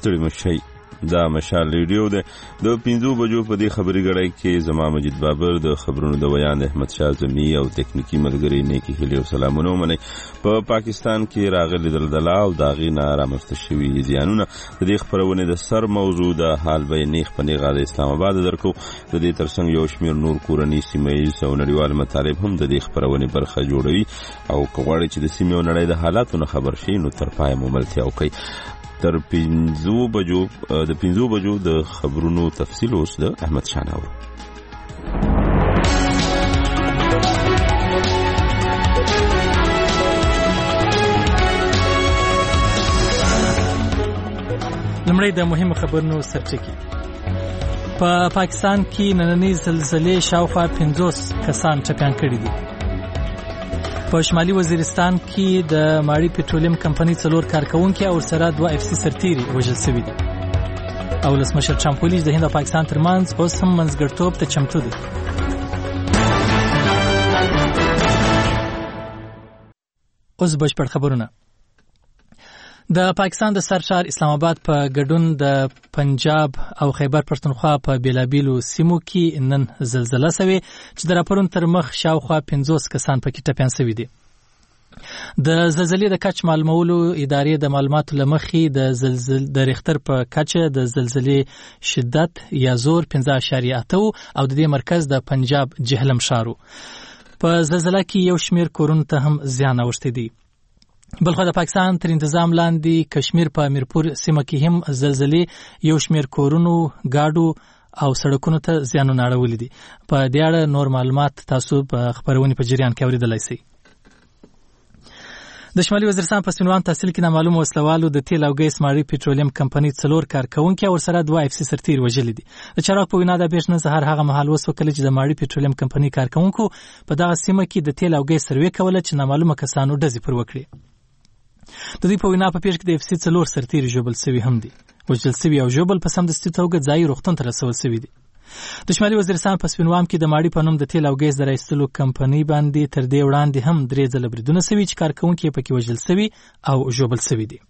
ستړي مشي دا مشال ریډیو ده د 5 بجو په دې خبري غړای کې زما مجید بابر د خبرونو د بیان احمد شاه زمی او تکنیکی ملګری نیکی هلي او سلامونه مني په پاکستان کې راغلي دلدلا او داغي ناره مستشوي زیانونه د دې خبرونه د سر موضوع د حال به نیخ پنی غاده اسلام آباد درکو د دې ترڅنګ یو شمیر نور کورنی سیمې او نړیوال مطالب هم د دې خبرونه برخه جوړوي او کوغړی چې د سیمې او نړۍ د حالاتونو خبر شي نو تر پای مملتیا کوي تر 5 بجو د خبرونو تفصیل اوس د احمد شاناو لمړی د مهمو خبرونو سرچکي په پاکستان کې نننۍ زلزلې شاوخوا 50 کسان ټپیان کړي دي. په شمالي وزیرستان کې د ماړی پټرولیم کمپنۍ 4 کارکونکي او سره 2 اف سي سرتيري وژل شوي دي. او ولسمشر ټرمپ ویلي د هند او پاکستان ترمنځ اوس هم منځګړیتوب ته چمتو دي. اوس بشپړ خبرونه. د پاکستان د سرشار اسلام آباد په ګډون د پنجاب او خیبر پښتونخوا په بیلابیلو سیمو کې نن زلزلہ شوه چې د راپورونو تر مخ شاوخوا 50 کسان پکې ټپیان شوي دي. د زلزلې د کچ معلومولو ادارې د معلوماتو لمخې د ریختر په کچه د زلزلې شدت یا زور 5.8 او د دې مرکز د پنجاب جهلم شارو. په زلزلہ کې یو شمیر کورونو ته هم زیان اوښتی دی. بلخو د پاکستان تر انتظام لاندې کشمیر په میرپور سیمه کې هم زلزلې یو شمیر کورونو گاډو او سړکونو ته زیانونه اړولي دي. په دې اړه نور معلومات تاسو په خبرونې په جریان کې اوریدلای شئ. د شمالي وزیرستان په سپینوان تحصیل کې نامعلوم وسلوالو د تیل او ګیس ماړی پټرولیم کمپنۍ 4 کارکونکي او سره 2 اف سي سرتیر وژلي دي. د چراغ په وینا د پیښنه سهار هغه مهال وسوکل چې د ماړی پټرولیم کمپنۍ کارکونکو په دغه سیمه کې د تیل او ګیس سروې کوله چې نامعلومه کسانو ډزې پر وکړي. د دې په وینا په پیښ کې د اف سي 4 سرتیر ژوبل شوی هم دي. وژل شوی او ژوبل په سمدستي توګه ځای روغتون ته رسول شوی دي. د شمالي وزیرستان په سپینوام کې د ماړی په نوم د تیل او ګیس د رایستلو کمپنۍ باندې تر دې وړاندې هم 3 ځله بریدونه شوي چې کارکونکي پکې وژل شوي او ژوبل شوي دي.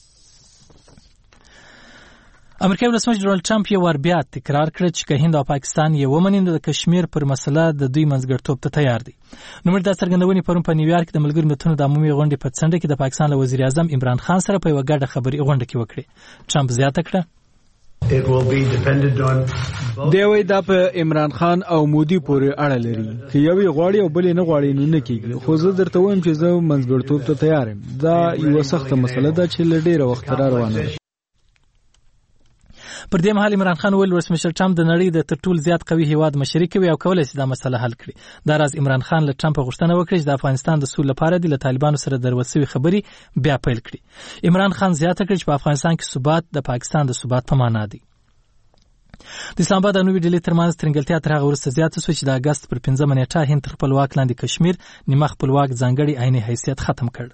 امریکایي ولسمشر ډونالد ټرمپ یو ور بیا تکرار کړ چې که هند او پاکستان یې ومني نو د کشمیر پر مسله د دوی منځګړیتوب ته تیار دي. نو موږ د څرګندونې پرون په نیویارک د ملګرو ملتونو د عمومي غونډې په څنډه کې د پاکستان له وزیر اعظم عمران خان سره په یو ګډه خبري غونډه کې وکړه. ټرمپ زیاته کړه دوی دا په عمران خان او مودي پورې اړه لري. که یو غواړي او بل نه غواړي نه کیږي. خو زه درته وایم چې زه منځګړیتوب ته تیار یم. دا یو سخته مسله ده چې لډیره وخت را روانه ده. پر دې مهال عمران خان ویل ولسمشر ټرمپ د نړۍ د تر ټولو زیات قوي هیواد مشري کوي او کولای شي دا مسله حل کړي. دا راز عمران خان له ټرمپ غوښتنه وکړه چې د افغانستان د سولې لپاره د طالبانو سره دروسوي خبري بیا پیل کړي. عمران خان زیاته کړ چې په افغانستان کې ثبات د پاکستان د ثبات په معنا دی. د اسلام آباد او نوې ډیلي ترمنځ ترنګلتیا تر هغه وروسته زیاته شوه چې د اګست پر 15 نیټه هند تر خپل واک لاندې کشمیر نیمه خپلواک ځانګړي عیني حیثیت ختم کړ.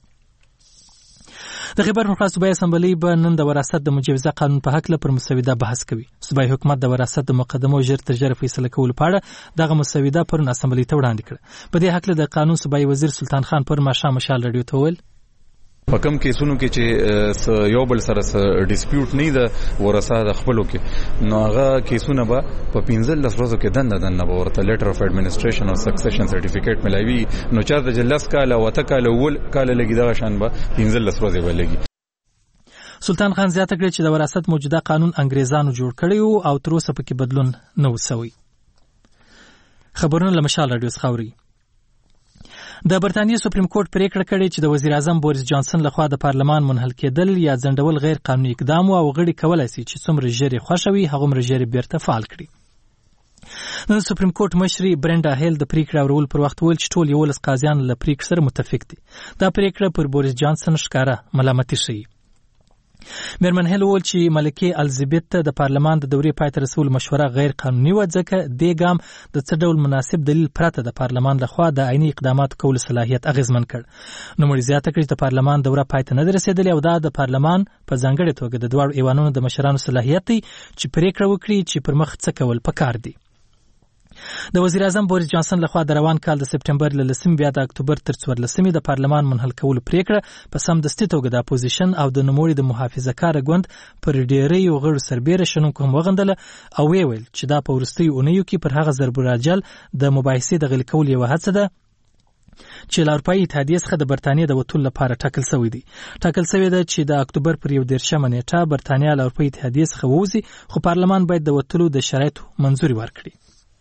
د خیبر پښتونخوا صوبایي اسمبلی به نن د وراثت د مجوزه قانون په حق له پر مسوده بحث کوي. صوبایي حکومت د وراثت د مقدمو ژر تر ژره فیصله کولو په اړه دغه مسوده پرون اسمبلی ته وړاندې کړه. په دې حق له د قانون صوبایي وزیر سلطان خان پر ماښام مشال رادیو ته ویل په کوم کیسونو کې چې یو بل سره ډیسپیوټ نه ده ورثه د خپلو کې نو هغه کیسونه به په 15 ورځو کې دنه به ورته لیټر اف ایڈمنسټریشن او سکسیشن سرټیفیکیټ ملایوي. نو چارته جلس کاله وته کاله ول کاله لګي دغه شان به 15 ورځې ولګي. سلطان خان زیاته کړ چې د وراثت موجوده قانون انګریزانو جوړ کړی او تر اوسه پکې بدلون نه وسوي. خبرونه له مشال رادیو څخه اوري. د برتانیې سپریم کورټ پریکړه کړې چې د وزیر اعظم بوریس جانسن لخوا د پارلمان منحل کېدل یا ځنډول غیر قانوني اقدام او غړي کولای شي چې څومره ژر خوښوي هغومره ژر بیرته فعال کړي. نن سپریم کورټ مشري برنډا هیل د پریکړې اورول پر وخت ویل چې ټول 11 قاضیان له پریکړې سره متفق دي. دا پریکړه پر بوریس جانسن ښکاره ملامتي شي. میرمن هیل ویل چې ملکه الزبیت ته د پارلمان د دورې پای ته رسول مشوره غیر قانوني و ځکه دې ګام د څه ډول مناسب دلیل پرته د پارلمان لخوا د عیني اقدامات کول صلاحیت اغیزمن کړ. نو مړي زیاته کړ چې د پارلمان دوره پای ته نه رسیدلې او دا د پارلمان په ځانګړي توګه د دوه ایوانونو د مشرانو صلاحیت دی چې پریکړه وکړي چې پر مخ څه کول پکار دي. د وزیر اعظم بوریس جانسن لخوا د روان کال د سپټمبر له 10 بیا د اکتوبر تر 14 د پارلمان منحل کولو پریکړه په سمدستي توګه د اپوزیشن او د نوموړي د محافظه‌کار ګوند پر ډیری غړو سربېره شنونکو هم وغندله او ویل چې دا په وروستیو اونیو کې پر هغه ضرب العجل د مباحثې د غلي کولو یوه هڅه ده چې له اروپایي اتحادیې څخه د برتانیې د وتلو لپاره ټاکل شوی دی. ټاکل شوی ده چې د اکتوبر پر 11 نیټه برتانیا له اروپایي اتحادیې څخه ووځي، خو پارلمان باید د وتلو د شرایطو منظوري ورکړي.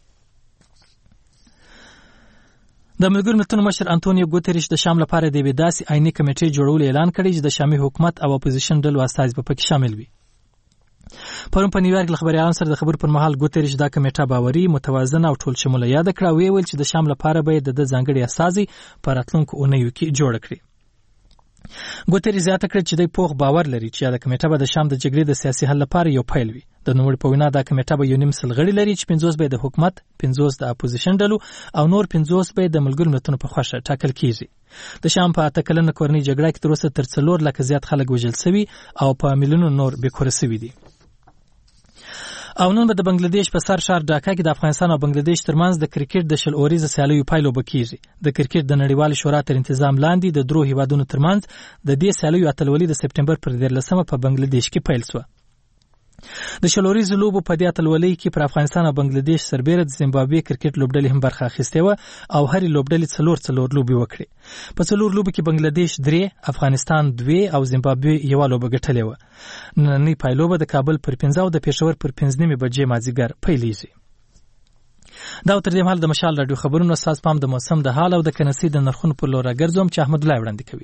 د ملګرو ملتونو مشر انټونیو ګوتریش د شام لپاره د یوې داسې عیني کمیټې جوړولو اعلان کړی چې د شامي حکومت او اپوزیشن ډلو استازي په پکې شامل وي. پرون په نیویارک له خبريالانو سره د خبرو پر مهال ګوتریش دا کمیټه باوري، متوازنه او ټول شموله یاد کړه او ویل چې د شام لپاره به د ځانګړي استازي په راتلونکو اونیو کې جوړ کړي. ګوتریش زیاته کړه چې د پوخ باور لري چې دا کمیټه به د شام د جګړې د سیاسي حل لپاره یو پیل وي. د نوموړي په وینا دا کمیټه به یو نیم سل غړي لري چې 50 به د حکومت، 50 د اپوزیشن ډلو او نور 50 به د ملګرو ملتونو په خوښه ټاکل کیږي. د شام په اتکلنه کورنۍ جګړه کې تر اوسه تر 4 لک زیات خلک وژل شوي او په میلیونونو نور بېکوره شوي دي. او نن به د بنگلاديش په سر شهر ډاکا کې د افغانستان او بنگلاديش ترمنځ د کرکټ د شل اوريزه سیالیو پایلو بکیږي. د کرکټ د نړیوال شورا تر تنظیم لاندې د درو هیوادونو ترمنځ د دې سیالیو اتلولي د سپټمبر پر 13 په بنگلاديش کې پیل شو. د شل اوريزه لوبو په دې اتلولي کې پر افغانستان او بنگلاديش سربېره د زیمبابوې کرکټ لوبډلې هم برخه اخیستې و او هرې لوبډلې څلور لوبې وکړې. په څلور لوبو کې بنگلاديش 3، افغانستان 2 او زیمبابوې یو لوبه ګټلې و. نننۍ پایلوبه د کابل پر 15 او د پېښور پر 15 بجې مازیګر پیلېږي. دا تر دې مهال د مشال رادیو خبرونو اساس پام د موسم د حال او د کنسي د نرخونو پر لور راګرځوم چې احمد الله وړاندې کوي.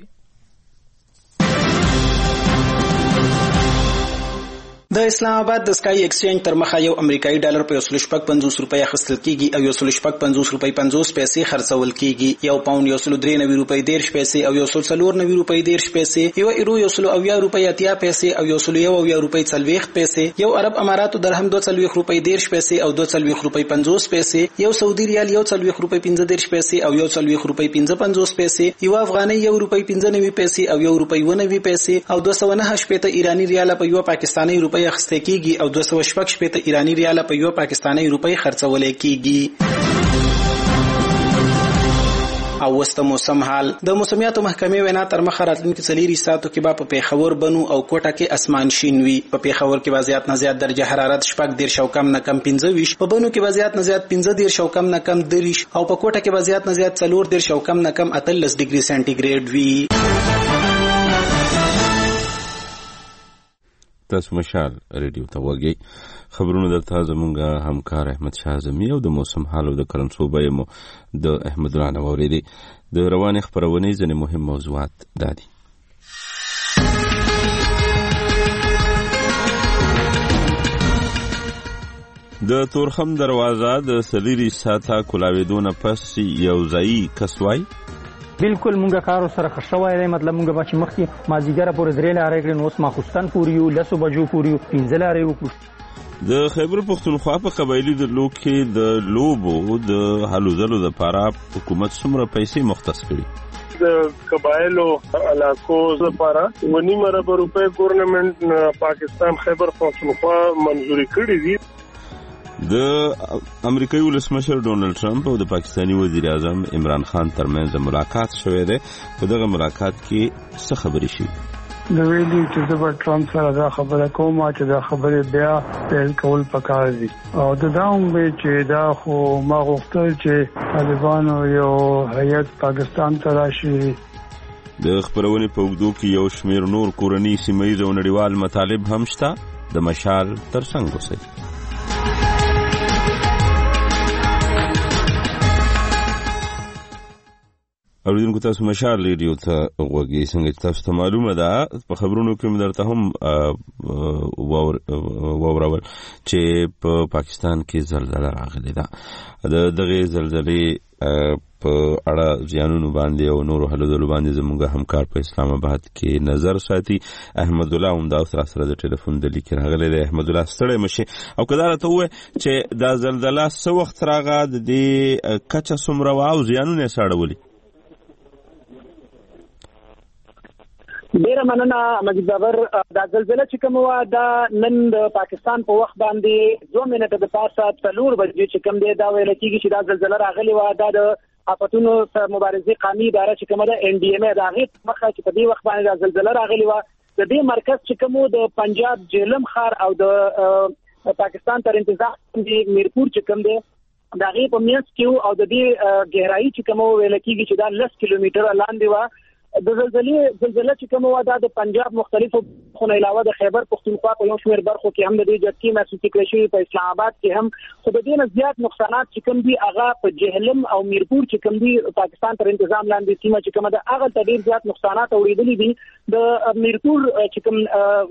د اسلام آباد د سکای ایکسچینج تر مخه یو امریکایي ډالر په 150 روپۍ اخیستل کیږي او 150 روپۍ 50 پیسې خرڅول کیږي. یو پاوند 193 روپۍ 10 پیسې او 104 روپۍ 10 پیسې، یو ایرو 170 روپۍ 80 پیسې او 101 روپۍ 40 پیسې، یو عرب اماراتو درهم 240 روپۍ 10 پیسې او 240 روپۍ 50 پیسې، یو سعودي ریال 140 روپۍ 15 پیسې او 140 روپۍ 55 پیسې، یو افغاني 1 روپۍ 95 پیسې او 1 روپۍ 90 پیسې او 209 ایرانی ریال په یو پاکستاني روپۍ اخیستل کیږي او 216 ایرانی ریال په یو پاکستاني روپۍ خرڅول کیږي. او وسته موسم حال د موسمیاتو محکمې وینا تر مخه راتلونکي 4 ساعتو کې به په پیښور، بنو او کوټه کې اسمان شین وي. په پیښور کې وضعیت نه زیات درجه حرارت 14 او کم نه کم 15، په بنو کې وضعیت نه زیات 15 او کم نه کم 30 او په کوټه کې وضعیت نه زیات 14 او کم نه کم 18 ډیګري سنټیګریډ وي. تاسو مشال ریډیو ته وګورئ. خبرونه درته زمونږ همکار احمد شاه اعظمي او د موسم حال او د کرنسوبه مو د احمد الله نوریدي. د رواني خبرونې ځینې مهم موضوعات دادي. د تورخم دروازه د سلیری ساته کولاویدونه پس یو ځای کسوای بالکل مونږه کارو سره خښوای دی. مطلب مونږه به چې مخکې مازیګره پورې 3 لارې کړې، نو اوس ماخوستن پورې یو 10 بجو پورې 15 لارې وکړو. د خیبر پښتونخوا په قبایلی د لوک کې د لوبو د حلو ځلو لپاره حکومت څومره پیسې مختص کړي؟ د قبایلو علاقو لپاره 1.5 ارب روپۍ ګورنمنت پاکستان خیبر پښتونخوا منزوري کړې دي. د امریکایي ولسمشر ډونالد ټرمپ او د پاکستاني وزیر اعظم عمران خان ترمنځ ملاقات شوې ده. په دغه ملاقات کې څه خبرې شوې؟ د ویلي چې د ټرمپ سره دا خبره کوم چې دا خبره بیا پیل کول پکار دي او دا هم چې دا خو ما غوښتل چې طالبانو یو هیئت پاکستان ته راشي. د خبرونې په اوږدو کې یو شمېر نور کورني سیمه‌ییز او نړیوال مطالب هم شته. د مشال ترڅنګ اوسئ. اوریدونکو تاسو مشال ریډیو ته وګورئ. څنګه چې تاسو ته معلومه ده په خبرونو کې درته هم واورول چې په پاکستان کې زلزلہ راغلی ده. د دغه زلزلې په اړه ځانونو باندې او نورو حلو ځلو باندې زموږ همکار په اسلام آباد کې نظر ساتي. احمد الله هم دا سره د ټلیفون د لیک راغلی دی. احمد الله ستړی مشي او کدا راته وای چې دا زلزلہ څه وخت راغله، د دې کچه څومره وا او ځانونه ساړولي؟ ډیر ډیره مننه مجید بابر. دا زلزلہ چې کوم و دا نن د پاکستان په وخت باندې 2 منټه د پاسه 4 بجې چې کوم دی دا ویل کېږي چې دا زلزلہ راغلی و. دا د آفتونو سره مبارزې قومي اداره چې کومه ده NDMA دا غي مخه چې په دې وخت باندې دا زلزلہ راغلی و. د دې مرکز چې کوم د پنجاب جهلم ښار او د پاکستان تر انتظام دی میرپور چې کوم دی دا غي په میانس کې او د دې گہرائی چې کوم ویل کېږي چې دا 10 کیلومتره لاندې و. د زلزلہ چې کوم و دا د پنجاب مختلفو خو نه علاوه د خیبر پختونخوا په یو شمېر برخو کې هم د دې جټکي محسوس کړي شوی په اسلام آباد کې هم. خو د دې نه زیات نقصانات چې کوم دي هغه په جهلم او میرپور چې کوم دي پاکستان تر انتظام لاندې سیمه چې کومه ده هغه ته ډیر زیات نقصانات اوریدلي دي. د میرپور چې کوم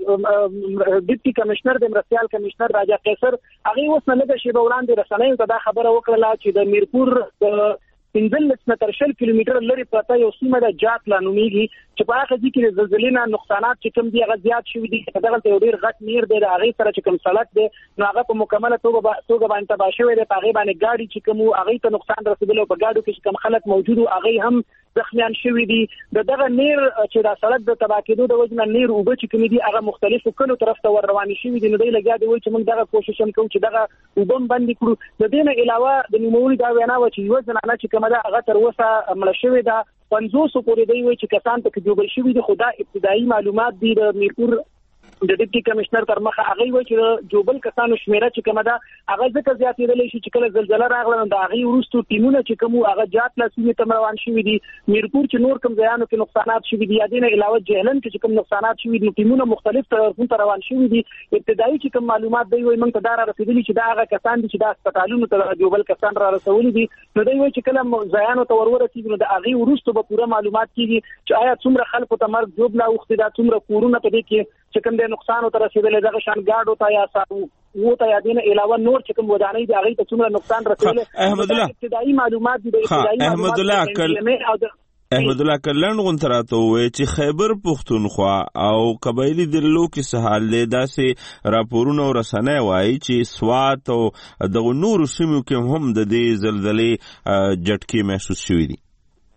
ډیپټي کمشنر د مرستيال کمشنر راجا قیصر هغه اوس نه لږه شی به وړاندې رسنیو ته دا خبره وکړه چې د میرپور د 15 کیلومتر لري پرته یو سیمه د جات لانومیږي چې په هغه ځکه چې زلزلې نه نقصانات چې کوم دي هغه زیات شوي دي. دغه ته ډیر غټ نیر دی هغه سره چې کوم سړک دی نو هغه په مکمله توګه باندې تباہ شوی دی. په هغه باندې ګاډي چې کوم هغه ته نقصان رسیدلی او په ګاډو کې کوم خلک موجود هغه هم زخمیان شوي دي. دغه نیر چې دا سړک د تباہ کېدو د وجه نه نیر او چې کوم دي هغه مختلفو کلو طرف ته ور روان شوي دي. نو دوی لګیا دي چې موږ دغه کوشش هم کوو چې دغه وبم باندې کړو. د دې نه علاوه د نیموري دا وینا و چې یو ځنانه چې کومه ده هغه تر اوسه مړ شوې ده. 500 پورې دی چې کسان ته جوړ شوي دي. خو دا ابتدایي معلومات دي د میرپور د ډیپټي کمشنر تر مخه هغه وایي چې جوبل کسانو شمیره چې کومه ده هغه ځکه زیاتېدلی شي چې کله زلزلہ راغله نو د هغې وروستو ټیمونه چې کوم هغه جات لا سیمې ته روان شوي دي. میرپور چې نور کوم ځایانو کې نقصانات شوي دي یا دې نه علاوه جهلم کې چې کوم نقصانات شوي دي ټیمونه مختلف طرفونو ته روان شوي دي. ابتدایي چې کوم معلومات دی وایي موږ ته دا را رسېدلي چې دا هغه کسان دي چې دا هسپتالونو ته جوبل کسان را رسولي دي. نو دوی وایي چې کله ځایانو ته ورسېږي نو د هغې وروستو به پوره معلومات کېږي چې آیا څومره خلکو ته مرګ جوب لا اوښتې دا څومره کورونه په دې کې چې کوم د نقصان ته رسیدلی دغه شان ګاډو ته یا ساو ته یا دینه علاوه نور چې کوم ودانۍ دی هغه ته څومره نقصان رسیدلی. احمد الله ابتدایي معلومات دي. احمد الله کلن غونتراته وې چې خیبر پختونخوا او قبایلی دلو کې سهال له داسې راپورونه ورسنه وایي چې سوات او دغه نور سیمو کې هم د دې زلزلې جټکي محسوس شوې دي.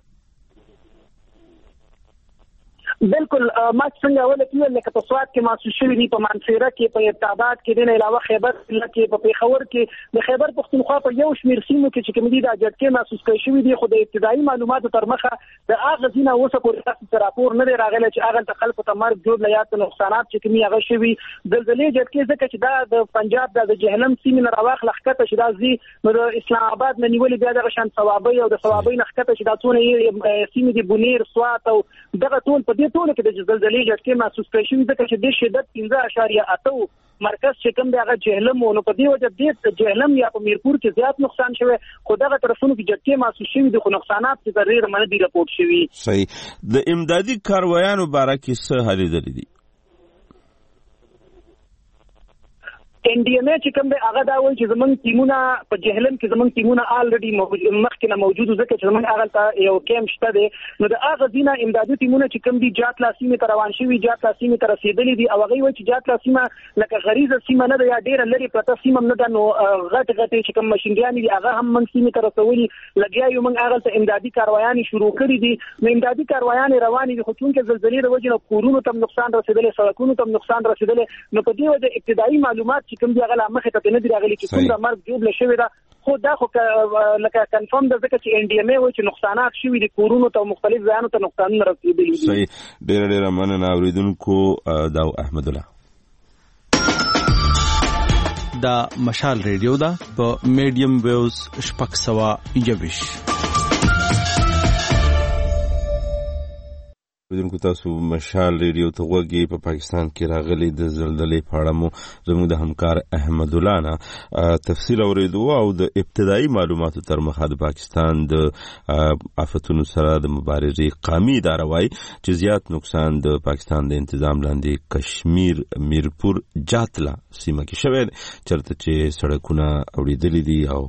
بالکل ما څنګه ول کې لکه په سواد کې محسوس شوی دي په منصوره کې په ابتابات کې د علاوه خیبر کې په پیښور کې د خیبر پختونخوا په یو شمیر سیمو کې چې کوم دي د جټکي محسوس کړي شوی دي. خو د ابتدایي معلوماتو تر مخه د هغه ځینه اوسه پورې تاسو راپور نه دی راغلی چې هغه د خلکو ته مرګ جوړ لیات نقصانات چې کوم هغه شوی. زلزلې جټکي ځکه چې دا د پنجاب د جهلم سیمې نه راوخ لخته چې دا زی د اسلام آباد نه نیولې بیا د شان ثوابي او د ثوابي نخته چې دا ټول سیمې دي بنیر سوات او دغه ټول په ټول کې د زلزلې جټکي محسوس کړي شوی ځکه چې د شدت 15.8 مرکز چې کوم دی هغه جهلم نو په دې وجه د جهلم یا په میرپور کې زیات نقصان شوی. خو دغه طرفونو کې جټکي محسوس شوی دي خو نقصانات چې ضرر منه دي راپورټ شوی. صحیح. د امدادي کاروایانو باره کې څه حل لري دي؟ NDMA چې کوم دی هغه دا وایي چې زمونږ ټیمونه په جهلم کې زمونږ ټیمونه الریډي مخکې نه موجود ځکه چې زمونږ هغه ته یو کیمپ شته دی. نو د هغه ځینه امدادي ټیمونه چې کوم دي جات لا سیمې ته روان شوي جات لا سیمې ته رسېدلي دي او هغه وایي چې جات لا سیمه لکه غریزه سیمه نه ده یا ډېره لرې پرته سیمه نه ده. نو غټ چې کوم ماشینګیانې دي هغه هم موږ سیمې ته رسولي لګیا یو. موږ هغه ته امدادي کاروایانې شروع کړي دي. نو امدادي کاروایانې روانې دي خو چونکې زلزلې د وجې نه کورونو ته نقصان رسېدلی سړکونو ته نقصان رسېدلی نو په دې وجه ابتدایي معلومات چې کوم دي هغه لا مخې ته نه دي راغلي چې څومره مرګ جوړ شوی ده. خو دا خو لکه کنفرم ده ځکه چې NDMA وایي چې نقصانات شوي دي کورونو ته مختلف ځایانو ته نقصانونه رسېدلي دي. صحیح. ډېره مننه اورېدونکو. دا احمد الله دا مشال ریډیو ده په میډیم ویوز 621. ودونکو تاسو مشال ریډیو ته غوږی. په پاکستان کې راغلي د زلزلې په اړه مو زموږ د همکار احمد الله نه تفصیل اوریدو او د ابتدایي معلوماتو تر مخه د پاکستان د آفتونو سره د مبارزې قومي اداره وایي چې زیات نقصان د پاکستان د انتظام لاندې کشمیر میرپور جاتلا سیمه کې شوی چرته چې سړکونه اوریدلي دي او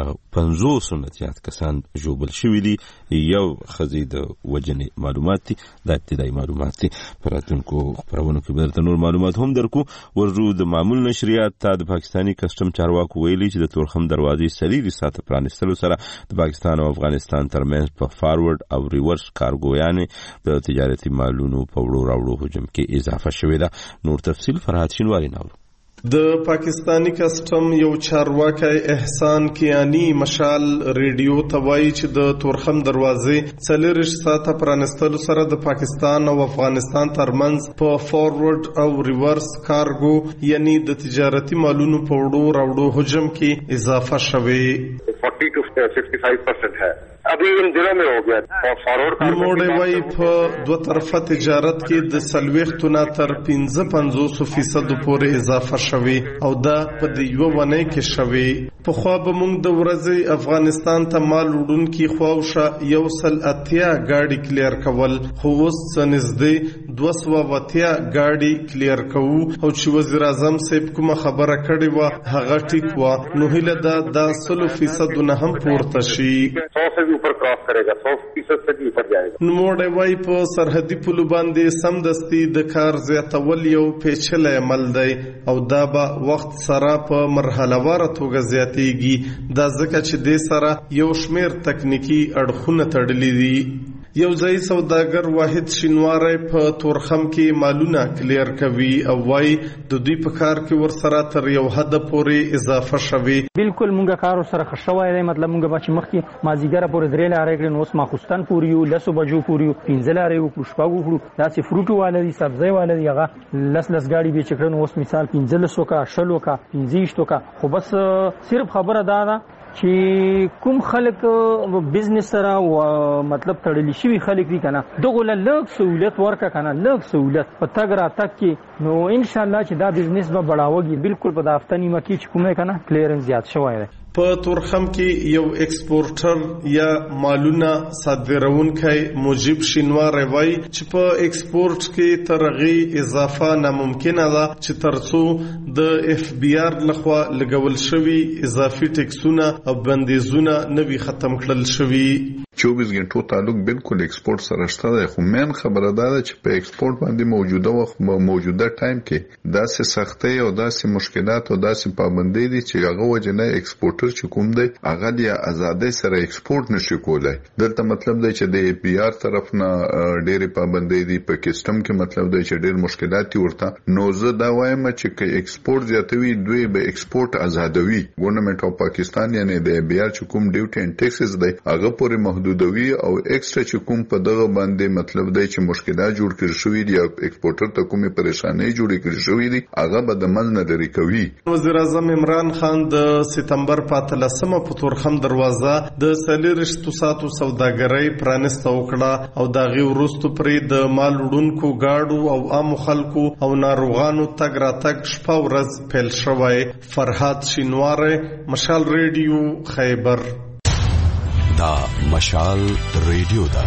500 زیات کسان ژوبل شوي دي. یو ښځې د وژنې معلومات دي دا ابتدایي معلومات دي. په راتلونکو خپرونو کې به درته نور معلومات هم درکو. ورجو د معمول نشریات ته د پاکستاني کسټم چارواکو ویلي چې د تورخم دروازې سلیري ساعته پرانستلو سره د پاکستان او افغانستان ترمنځ په فارورډ او ریورس کارګویانې د تجارتي مالونو په وړو راوړو حجم کې اضافه شوې ده. نور تفصیل فرحات شینواری ناولو. د پاکستانی کسټم یو چارواکي احسان کیانی مشال ریډیو ته وایي چې د تورخم دروازې 40 ساعته پرانستلو سره د پاکستان او افغانستان ترمنځ په فارورډ او ریورس کارګو یعنی د تجارتي مالونو په وړو راوړو حجم کې اضافه شوې 40 to 65% ہے. ابھی ان دنوں میں ہو گیا فارورڈ نوموړی وایي په دوه طرفه تجارت کې د 40 نه تر 55% پورې اضافه شوی او دا په د یو ونه کې شوی. په خوا به موږ د ورځې افغانستان ته مال وړونکي خواوشه 180 گاډي کلیر کول، خو اوس نږدې 280 گاډي کلیر کوو او چې وزیر اعظم صاحب کومه خبره کړې و هغه ټیک و. نو هیله ده دا 100% نه هم پورته شي. اوپر کراس کرے گا 100% سے بھی اوپر جائے گا. نوموړی وایي په سرحدي پولو باندې سمدستي د کار زیاتول یو پیچلی عمل دی او دا به وخت سره په مرحلهواره توګه زیاتیږي. دا ځکه چې دې سره یو شمیر تکنیکی اړخونه تړلي دي. یو ځای سوداګر واحد شینواری په تورخم کې مالونه کلیر کوي او وایي د دوی په کار کې ورسره تر یو حد پورې اضافه شوي. بالکل مونږه کار سره خښوای دی، مطلب مونږه چې مخکې مازیګره پورې درې لارې کړې، نو اوس ماخوستن پورې یو 10 بجو پورې یو 15 لارې وکړو، شپږ وکړو. داسې فروټو والا دي، سبزۍ والا دي، هغه 10 گاډي به چې کړن اوس مثال 15 کا 16 کا 25 کا. خو بس صرف خبره دا ده چې کوم خلک بزنس سره مطلب تړلی شوی خلک دي کنه دغه لږ سہولت ورکا کنه، لږ سہولت په تګ را تک کې، نو ان شاء الله چې دا بزنس به بڑھاوږي. بالکل په دافتنی مکی چې کومه کنه کلیرنس زیات شوی دی. په تورخم کې یو ایکسپورټر یا مالونه صادرونکی مجيب شینواری وایي چې په ایکسپورټ کې ترغی اضافه ناممکنه ده چې ترڅو د اف بی آر لخوا لګول شوی اضافي ټیکسونه او بندیزونه نوي ختم کړل شوی. 24 غنټو تعلق بالکل ایکسپورټ سره شته دی، خو مین خبره ده چې په ایکسپورټ باندې موجوده وخت موجوده ټایم کې داسې سختۍ او داسې مشکلات او داسې پابندۍ دي چې هغه وجنه ایکسپورټر چې کوم دی هغه د ازادۍ سره ایکسپورټ نشي کولای. دلته مطلب دی چې د پی آر طرف نه ډېرې پابندۍ دي، په کسټم کې مطلب دی چې ډېر مشکلات دي ورته. نو زه دا وایم چې که ایکسپورټ زیاتوي دوی به ایکسپورټ ازادوي. ګورنمنت اف پاکستان یعنی د بی آر چې کوم ډیوټي اینډ ټیکسز دی هغه پورې محدودوي او ایکسترا چې کوم په دغه باندې مطلب دی چې مشکلات جوړ کړی شوی دي او ایکسپورټر ته کومه پریشانی جوړې کړی شوی دي هغه به د منځ نه لري کوي. وزیر اعظم عمران خان د سپتمبر په 13 په تورخم دروازه د 40 ساعتو سوداګرۍ پرانسته وکړه او دا غي ورستو پرې د مال وړونکو گاډو او عام خلکو او ناروغانو تګ را تګ شپه ورځ پیل شوی. فرحات شینواری، مشال ریډیو، خیبر. دا مشال ریډیو دا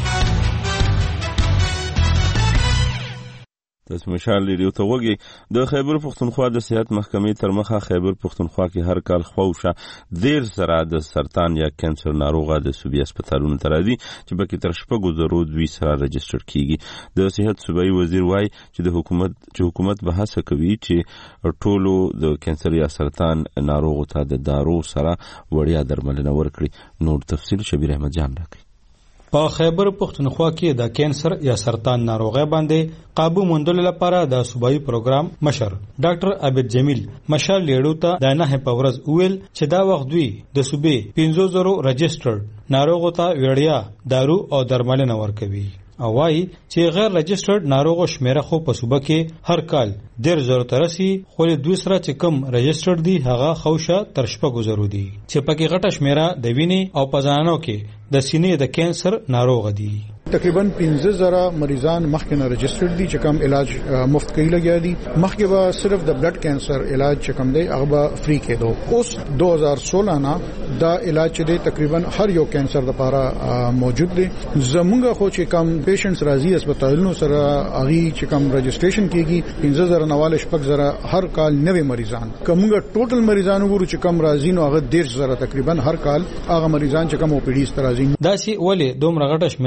تاسو مشال ریډیو ته وګورئ. د خیبر پښتونخوا د صحت محکمې تر مخه خیبر پښتونخوا کې هر کال خواوشه 10 سره د سرطان یا کانسر ناروغه د صوبې هسپتالونو ته راځي چې پکې تر 2 سره رجسټر کیږي. د صحت صوبایي وزیر وایي چې حکومت به هڅه کوي چې ټولو د کانسر یا سرطان ناروغو ته د دارو سره وړیا درملنه ورکړي. نور تفصیل شبیر احمد جان راکړي. په خیبر پښتونخوا کې د کانسر یا سرطان ناروغي باندې قابو موندلو لپاره د صوبایي پروګرام مشر ډاکټر عبد جمیل مشال لیړو ته د نه په ورځ ویل چې دا وخت دوی د صوبې 500 رجسټرډ ناروغو ته وړیا دارو او درملنه ورکوي. او وايي چې غیر رجسټرډ ناروغو شمیره خو په صوبه کې هر کال 10,000 ترسي، خو د دوی سره چې کم رجسټرډ دي هغه خوشه تر 6,000 دي چې پکې غټه شمیره د وینې او پزانو کې د سینې د کانسر ناروغ دي. تقریبا 15,000 مریضان مخکې نه رجسټرډ دي چې کوم علاج مفت کوي لګیا دي. مخکې به صرف د بلډ کانسر علاج چې کوم دی هغه به فری کېدو. اوس 2016 نه دا علاج چې دی تقریبا هر یو کانسر لپاره موجود دی. زمونږ خو چې کوم پیشنټس راځي هسپتالونو سره هغه چې کوم رجسټریشن کیږي 15,000 نواله 6,000 هر کال نوې مریضان. کومه ټوټل مریضانو ګورو چې کوم راځي نو هغه 10,000 تقریبا هر کال هغه مریضان چې کوم او پی ډی سترازي. دا سی ولې دومره غټه شمیره کې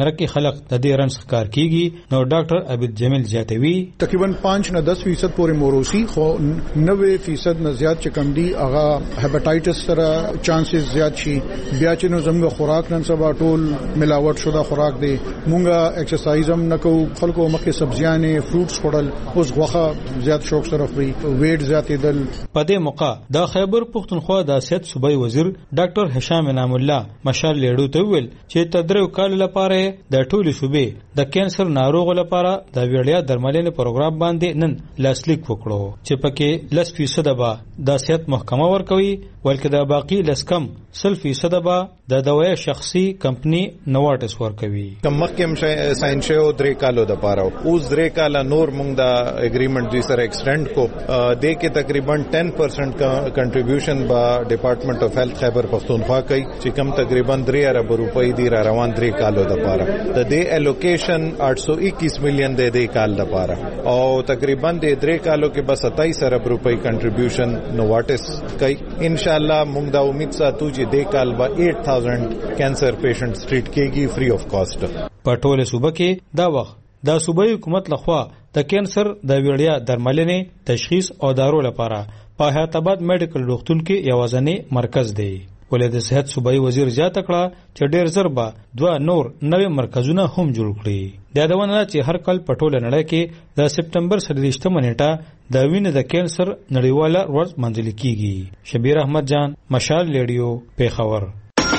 خلک د دې رنس ښکار کیږي. نو ډاکټر عبید جمیل زیاتوي تقریبا 5 نه 10% پورې موروسی خو 90% نه زیات چې کم دي هغه هپاتایټس سره چانسز زیات شي. بیا چې نو زموږ خوراک نن سبا ټول ملاوټ شوه خوراک دی. مونږه ایکسرسایز هم نکو، خلکو مخکې سبزیانې فروټس خورل، اوس غوښه زیات شوق سره خوري، ویټ زیاتېدل. په دې موقع د خیبر پختونخوا د صحت صوبایي وزیر ډاکټر هشام انعام الله مشال لیډو ته ویل چې تدریو کال لپاره د ټولو صوبې د کینسر ناروغ لپاره د ویړیا درملنې پروګرام باندې نن لاسلیک وکړو چې پکې 10% به د صحت محکمه ورکوي، ولکه د باقی لسکم 100% به د دوايي شخصي کمپنی نوارټس ورکوي. کمکم ساينشو درې کالو د پاره اوس درې کال نور موږ د اګریمنت دوی سره ایکسټند کو د کې تقریبا 10% کنټریبیوشن با ډپارټمنټ اف هیلث خیبر پختونخوا کوي چې کم تقریبا 3 ارب روپۍ دی را روان 3 کالو د پاره. د دې الوکیشن 821 میلیون د دې کال د پاره او تقریبا د 3 کالو کې بس 27 ارب روپۍ کنټریبیوشن نوارټس کوي. ان شاء الله موږ دا امید ساتو چې د کال با 8000 کینسر پیشنټس ټریټ کیږي فری اف کاسٹ. په ټوله صوبه کې دا وخت د صوبایي حکومت لخوا د کینسر د ویړیا درملنې تشخیص او دارو لپاره په حیات آباد میډیکل روغتون کې یوازنی مرکز دی. ولې د صحت صوبایي وزیر زیاته کړه چې ډېر زر به 2 نور نوې مرکزونه هم جوړ کړي. د یادونه چې هر کال په ټوله نړۍ کې د سپټمبر 23 نیټه د وینې د کینسر نړیواله ورځ منځل کیږي. شبیر احمد جان، مشال ریډیو، پیښور.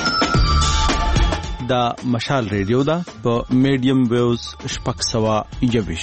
دا مشال ریډیو دا په میډیم ویوز شپږ سوه یویش.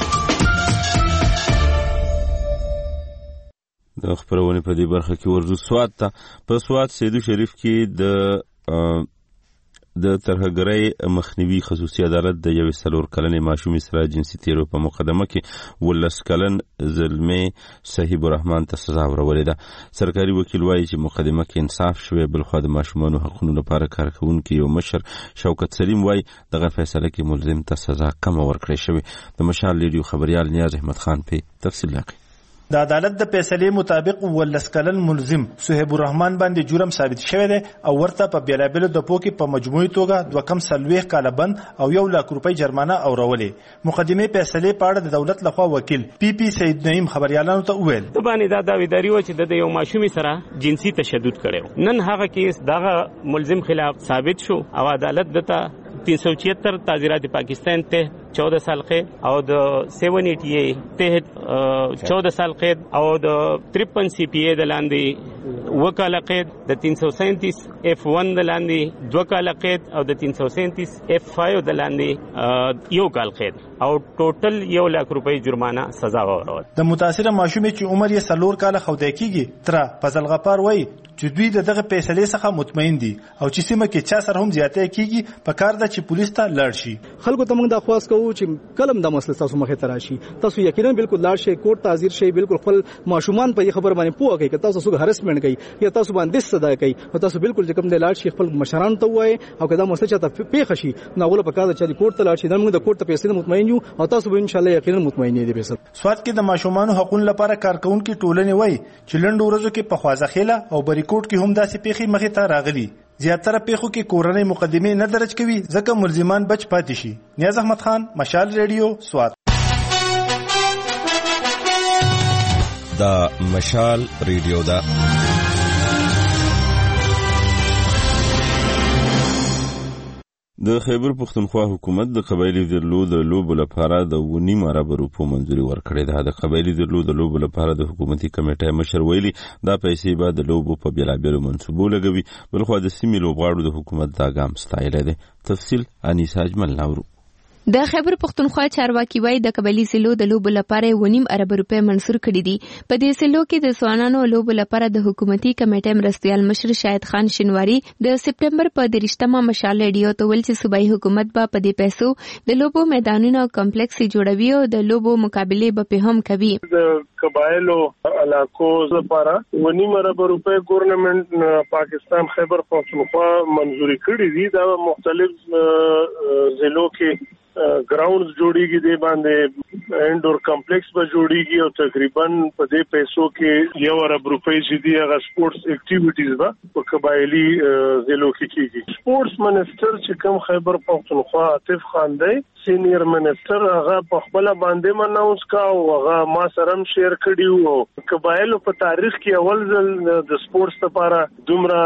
د خبرونه په دې برخه کې ورزو سواد ته په سواد سیدو شریف کې د ترهګرۍ مخنیوي خصوصي عدالت د یو څلور کلنې ماشومې سره جنسي تیرو په مقدمه کې 18 کلن زلمه صحیب الرحمن ته سزا ورولې ده. سرکاري وکیل وایي چې مقدمه کې انصاف شوی، بلخو د ماشومانو حقوقو لپاره کارکونکي یو مشر شوکت سلیم وایي دغه فیصله کې ملزم ته سزا کم ورکړې شوی. د مشال ریډیو خبريال نیاز احمد خان په تفصیل راکړي. د عدالت د فیصلې مطابق 18 کلن ملزم صہیب الرحمن باندې جرم ثابت شوی دی او ورته په بیلابل دپو کې په مجموعي توګه 240 کاله بند او 1 لک روپۍ جرمانه اورولې. مقدمه فیصلې په اړه د دولت لخوا وکیل پی پی سید نعیم خبريالانو ته وویل د باندې دا داویداری و چې د یو ماشومې سره جنسي تشدد کړو. نن هغه کیس دغه ملزم خلاف ثابت شو او عدالت دته 376 تعزیرات پاکستان ته 14 سال قید او د 788 ته 14 سال قید او د 53 سی پی ای د لاندې وکاله قید، د 337 F1 د لاندې 2 کال قید او د 337 F5 د لاندې 1 کال قید او ټوټل 1 لک روپۍ جرمانه سزا ورول. د متاثره ماشومې چې عمر یې 4 کال خوده کیږي تر فضل غفار وایي چې دوی دغه فیصلې څخه مطمئن دي او چې سیمه کې چا سره هم زیاتې کیږي په کار ده چې پولیس ته لاړ شي. خلکو ته موږ د خواست کوو چې کلم د مسله تاسو مخه ته راشي، تاسو یقینا بالکل لاړ شئ، کوټ ته حاضر شئ، بالکل خپل ماشومان په خبر باندې پوه کوي چې تاسو څنګه هرسمنټ کوي یا تاسو باندې صدا کوي او تاسو بالکل چې کوم د لاړ شي خپل مشران ته وایي او کدا مسله چاته پیښ شي نو غوړه په کار چې کوټ ته لاړ شي. موږ د کوټ ته پیسې مطمئن یو او تاسو به ان شاء الله یقینا مطمئن یې دي. سواد کې د ماشومان حقوقو لپاره کارکونکو ټولنې وایي چې لنډ ورځو کې په خوازخېله او بریکوټ کې هم داسې پیښې مخې ته راغلي. زیاتره پیښو کې کورنۍ مقدمې نه درج کوي ځکه ملزمان بچ پاتې شي. نیاز احمد خان، مشال ریډیو، سواد. دا مشال ریډیو دا د خیبر پختونخوا حکومت د قبایلی درلو د لوبو لپاره د 9 ارب روپو منځوري ورکړې ده. د قبایلی درلو د لوبو لپاره د حکومتي کمیټې مشر ویلي دا پیسې به د لوبو په بیلابیلو منصوبو لګوي، بلخو د سیمې لوبغاړو د حکومت دا ګام ستایلی دی. تفصیل انیسا اجمل ناورو. د خیبر پختونخوا چارواکي وایي د قبایلی سلو د لوبو لپاره 9 ارب روپۍ منظور کړي دي. په دې سلو کې د ځوانانو لوبو لپاره د حکومتي کمیټې مرستیال مشر شاهد خان شینواری د سپټمبر په 23مه مشال ریډیو ته ویل چې صوبایي حکومت به په دې پیسو د لوبو میدانونو او کمپلیکس جوړوي او د لوبو مقابلې به هم کوي. د قبایلو علاقو لپاره 9 ارب روپۍ ګورنمنت پاکستان خیبر پختونخوا منظوري کړي دي. دا مختلف ضلعو کې ګراوندز جوړیږي دی باندې انډور کمپلیکس به جوړیږي او تقریبا په دې پیسو کې 1 ارب روپۍ چې دی هغه سپورتس اکټیویټیز به په قبایلی ضلعو کې کیږي. سپورتس منسٹر چې کوم خیبر پختونخوا عاطف خان دی سینیئر منسٹر هغه په خپل باندې مناوس کا او هغه ما سره شیر کړیو او قبایلو په تاریخ کې اول ځل د سپورتس لپاره دومره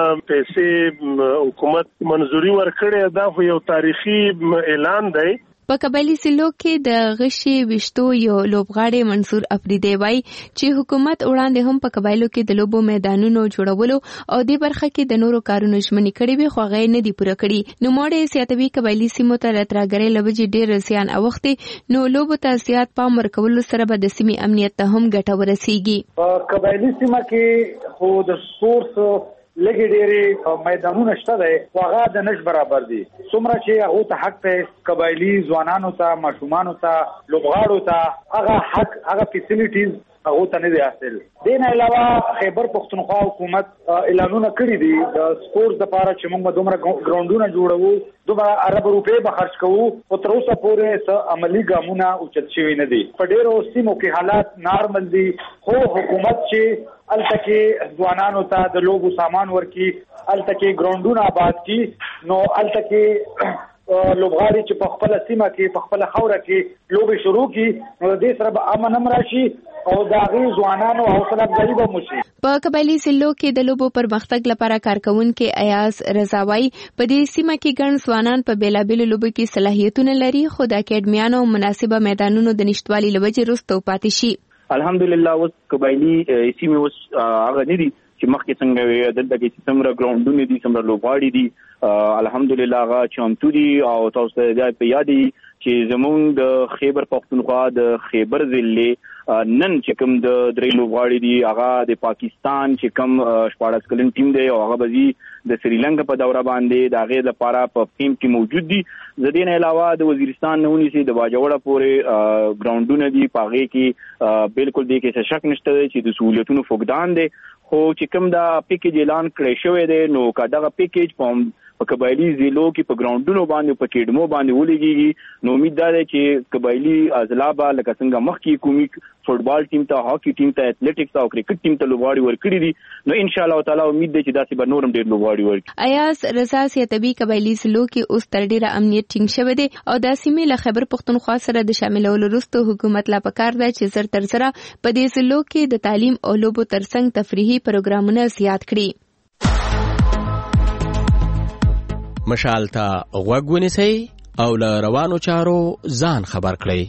پیسې حکومت منزوري ورکړې دا خو یو تاریخي اعلان دی. په قبایلی سیلو کې د غشي وشتو یو لوبغاړی منصور افریدی وای چې حکومت وړاندې هم په قبایلو کې د لوبو میدانونو جوړولو او د برخه کې د نورو کارونو ژمنې کړې وي خو هغه نه دی پوره کړی. نو موږ سیاتوي قبایلی سیمو ته راتراګرې لوبې ډېر زیان اوختي نو لوبو ته زیات پام ورکول سره به د سیمې امنیت ته هم ګټه ورسیږي. په قبایلی سیمه کې خو د سپورتس لګي ډېری میدانونه شته دی هغه د نش برابر دي څومره چې هغه ته حق ته قبایلی ځوانانو ته ماشومانو ته لوبغاړو ته هغه حق هغه فیسیلیټیز هغه ته نه دي حاصل. دین علاوه خیبر پختونخوا حکومت اعلانونه کړی دي د سپورتس لپاره چې موږ دومره ګراوندونه جوړوو دومره ارب روپۍ به خرج کوو او تر اوسه پورې عملی ګامونه اوچت شوي نه دي. په ډېرو سیمو کې حالات نارمل دي خو حکومت چې الته کې ځوانانو ته د لوبو سامان ورکي الته کې ګراوندونه آباد کی نو الته کې لوبغاړي چې په خپل سیمه کې په خپل خوره کې لوبي شروع کی نو دې سره به امن هم راشي او د هغې ځوانانو حوصله افزایي به وشي. په قبایلي سیلو کې د لوبو پرمختګ لپاره کارکونکي ایاز رضاوي په دې سیمه کې ګڼ ځوانان په بیلابېلو لوبو کې صلاحیتونه لري خو د اکیډمیانو مناسبه میدانونو د نشټوالي له وجې وروسته پاتې شي. الحمدلله اوس قبایلي سیمې اوس هغه نه دي چې مخکې څنګه وي دلته کې څومره ګراوندونه دي څومره لوبغاړي دي الحمدلله هغه چمتو دي او تاسو ته په یاد دي چې زمونږ د خیبر پختونخوا د خیبر ضلع نن چې کوم د درې لوبغاړي دي هغه د پاکستان چې کوم 14 کلن ټیم دی او هغه بزي د سریلانکا په دوره باندې د هغې لپاره په ټیم کې موجود دي. د دې نه علاوه د وزیرستان نه ونیسي د باجوړه پورې ګراوندونه دي په هغې کې بالکل دې کې څه شک نشته دی چې د سهولتونو فقدان دی خو چې کوم دا پیکیج اعلان کړی شوی دی نو که دغه پیکیج په قبایلی ضلعو کې په ګراوندونو باندې په کېډمو باندې ولګېږي نو امید دا دی چې قبایلی اضلاع به لکه څنګه مخکې کومي فوټبال ټیم ته هاکي ټیم ته اتلیټکس او کرکټ ټیم ته لوبغاړي ورکړي دي نو ان شاء الله تعالی امید دی چې داسې به نورم ډېر لوبغاړي ورکړي. ایاز رضا سیاتبي قبایلی ضلعو کې اوس تر ډېره امنیت ټینګ شوی دی او دا سیمې له خیبر پختونخوا سره د شاملولو وروسته حکومت لا پکار دی چې زر تر زره په دې ضلعو کې د تعلیم او لوبو ترڅنګ تفریحي پروګرامونه زیات کړي. مشال ته غوږ ونیسئ او له روانو چارو ځان خبر کړئ.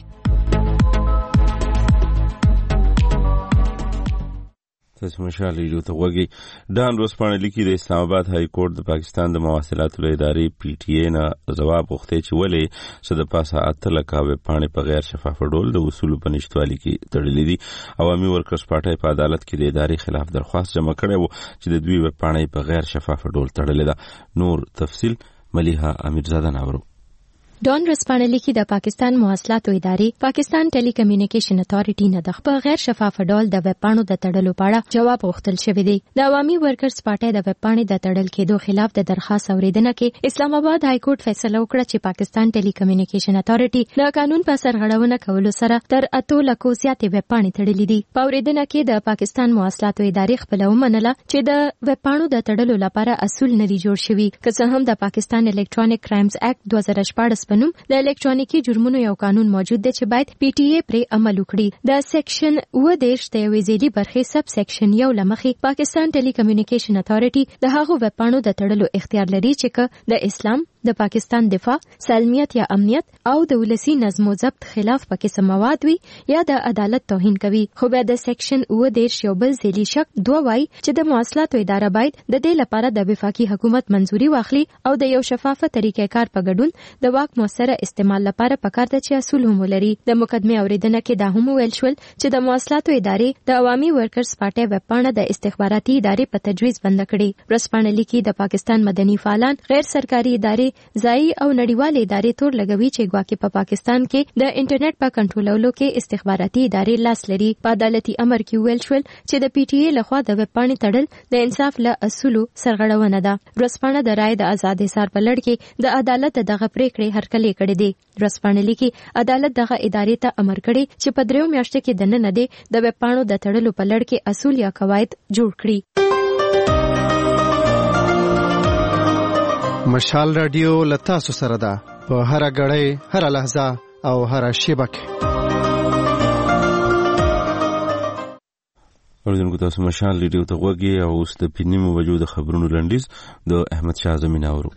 تاسو مشال ریډیو ته غوږی. ډان روسپاڼه لیکي د اسلام آباد های کورټ د پاکستان د مواصلاتو له ادارې پی ټی ای نه ځواب غوښتی چې ولې څه د پاسه 8 لکه ویبپاڼې په غیر شفاف ډول د اصولو په نشتوالي کې تړلې دي. عوامي ورکرز پارټۍ په عدالت کې د ادارې خلاف درخواست جمع کړی و چې د دوی ویبپاڼې په غیر شفاف ډول تړلې ده. نور تفصیل ملیحه امیرزاده ناورو. ډان رسپانه لیکي د پاکستان مواصلاتو ادارې پاکستان ټیلی کمیونیکیشن اتارټي نه د په غیر شفاف ډول د ویبپاڼو د تړلو په اړه جواب غوښتل شوی دی. د عوامي ورکرز پارټۍ د ویبپاڼې د تړل کېدو خلاف د درخواست اوریدنه کې اسلام آباد های کورټ فیصله وکړه چې پاکستان ټیلی کمیونیکیشن اتارټي د قانون په سرغړونه کولو سره تر 8 لکو زیاتې ویبپاڼې تړلې دي. په اوریدنه کې د پاکستان مواصلاتو ادارې خپل ومنله چې د ویبپاڼو د تړلو لپاره اصول نه دي جوړ شوي که څه هم د پاکستان الکترونیک کرایمز اکټ 2014 په نوم د الکترونیکی جرمونو یو قانون موجود دی چې باید پی ټی ای پرې عمل وکړي. د سیکشن 19 د یوې ځېلي برخې سب سیکشن 1 لمخې پاکستان ټیلی کمیونیکیشن اتارټي د هغو ویبپاڼو د تړلو اختیار لري چې که د اسلام د پاکستان دفاع سالمیت یا امنیت او د ولسی نظم و ضبط خلاف پکې څه مواد وي یا د عدالت توهین کوي. خو بیا د سیکشن 19 یو بل ځېلي شک 2 وایي چې د مواصلاتو اداره باید د دې لپاره د وفاقي حکومت منځوري واخلي او د یو شفافه طریقې کار په ګډون د واک موثره استعمال لپاره پکار ده چې اصول هم ولري. د مقدمه اوریدنه کې دا هم ویل شول چې د مواصلاتو ادارې د عوامي ورکرز پارټۍ ویبپاڼه د استخباراتي ادارې په تجویز بند کړي. ورځپاڼه لیکي د پاکستان مدني فعالان غیر سرکاري ادارې ځایي او نړیوال ادارې تور لګوي چې ګواکې په پاکستان کې د انټرنیټ په کنټرولولو کې استخباراتي ادارې لاس لري. په عدالتي امر کې ویل شول چې د پی ټی ای لخوا د ویب پاڼې تړل د انصاف له اصولو سرغړونه ده. ورځپاڼه د رائے د آزاد حساب په لړ کې د عدالت دغه پریکړې هرکلې کړې دي. ورځپاڼه لیکي عدالت دغه ادارې ته امر کړی چې په 3 میاشتو کې د نن نه د ویب پاڼو د تړلو په لړ کې اصول یا قواعد جوړ کړي. مشال رادیو لتا سره ده په هر غړې هر لحظه او هر شیبه کې. ورځنګو تاسو مشال ریډیو ته غوږی او اوس د پینیمو وجود خبرونو لنډیز د احمد شاه زمین اورو.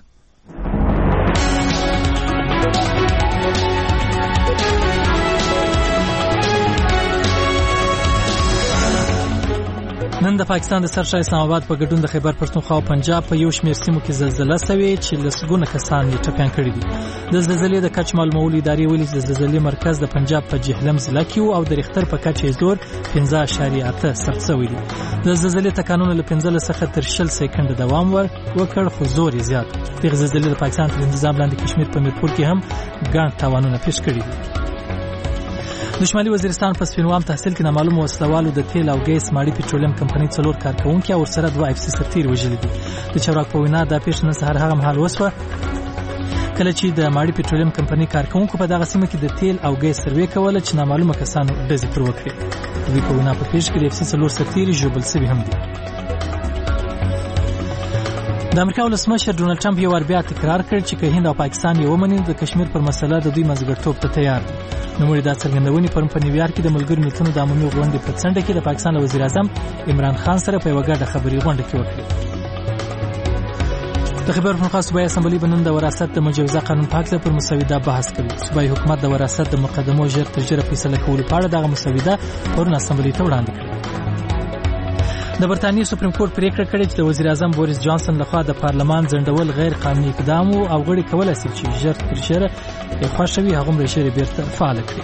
نن د پاکستان د سرشاه اسلام آباد په ګډون د خیبر پښتونخوا او پنجاب په یو شمېر سیمو کې زلزلہ شوې چې لسګونه کسان یې ټپیان کړي دي. د زلزلې د کچ معلومولو ادارې ویلي چې د زلزلې مرکز د پنجاب په جهلم ضلع کې او د ریختر په کچ یې زور 15.8 ثبت شوی دی. د زلزلې تکانونه له 15 څخه تر 20 سکند دوام وکړ خو زور یې زیات. د زلزلې د پاکستان تر نظام لاندې کشمیر په میرپور کې هم ګڼ تاوانونه پیښ کړي دي. د شمالي وزیرستان په سپینوام تحصیل کې نامعلوم وسلوالو د تیل او ګیس ماړی پټرولیم کمپنۍ 4 کارکونکي او سره 2 اف سی سرتیر وژلي دي. د چوراک په وینا د پیښ نن سهار هغه مهال وسوه کله چې د ماړی پټرولیم کمپنۍ کارکونکو په دغه سیمه کې د تیل او ګیس سروې کوله چې نامعلومه کسانو ډزې پر وکړې. دوی په وینا په پیښ کې د اف سی 4 سرتیر ژوبل شوي هم دي. د امریکا ولسمشر ډونالد ټرمپ یو ور بیا تکرار کړ چې که هند او پاکستان یو ومني د کشمیر پر مسله د دوی مزګرتوب ته تیار دي. نوموړي دا څرګندونې پرون په نیویارک کې د ملګرو ملتونو د عمومي غونډې په څنډه کې د پاکستان وزیر اعظم عمران خان سره په یوه ګډه خبري غونډه کې وکړې. د خیبر پښتونخوا صوبایي اسمبلي به نن د وراثت د مجوزه قانون په هکله پر مسوده بحث کوي. صوبایي حکومت د وراثت د مقدمو ژر تر ژره فیصله کولو په اړه دغه مسوده پرون اسمبلي ته وړاندې کړه. د برتانیې سپریم کورټ پریکړه کړې چې د وزیر اعظم بوریس جانسن لخوا د پارلمان ځنډول غیر قانوني اقدام او غړي کولای شي چې ژر تر ژره یې خوښوي هغومره ژر بیرته فعال کړي.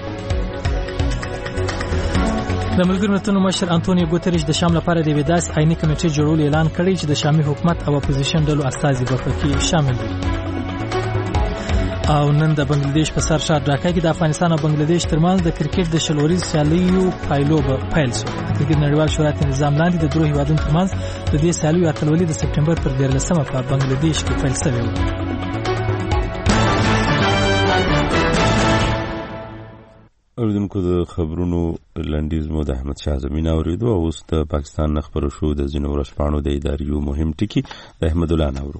د ملګرو ملتونو مشر انټونیو ګوتریش د شام لپاره د یوې داسې عیني کمیټې جوړولو اعلان کړی چې د شامي حکومت او اپوزیشن ډلو استازي به پکې شامل وي. او نن د بنگلاديش په سر شهر ډاکا کې د افغانستان او بنگلاديش ترمنځ د کرکټ د شلوريز سیالیو پایلوبه پیل شو. کرکټ نړیوال شورا نظام لاندې د درو هیوادونو ترمنځ د دې سیالیو اتلولي د سپټمبر پر 14 په بنگلاديش کې پیل شوې و. اوریدونکو د خبرونو لنډیز مو د احمد شاه زمین اوریدو او اوس د پاکستان خبرو شو د ځینو ورځپاڼو د ادارې مهم ټکی د احمد الله نورو.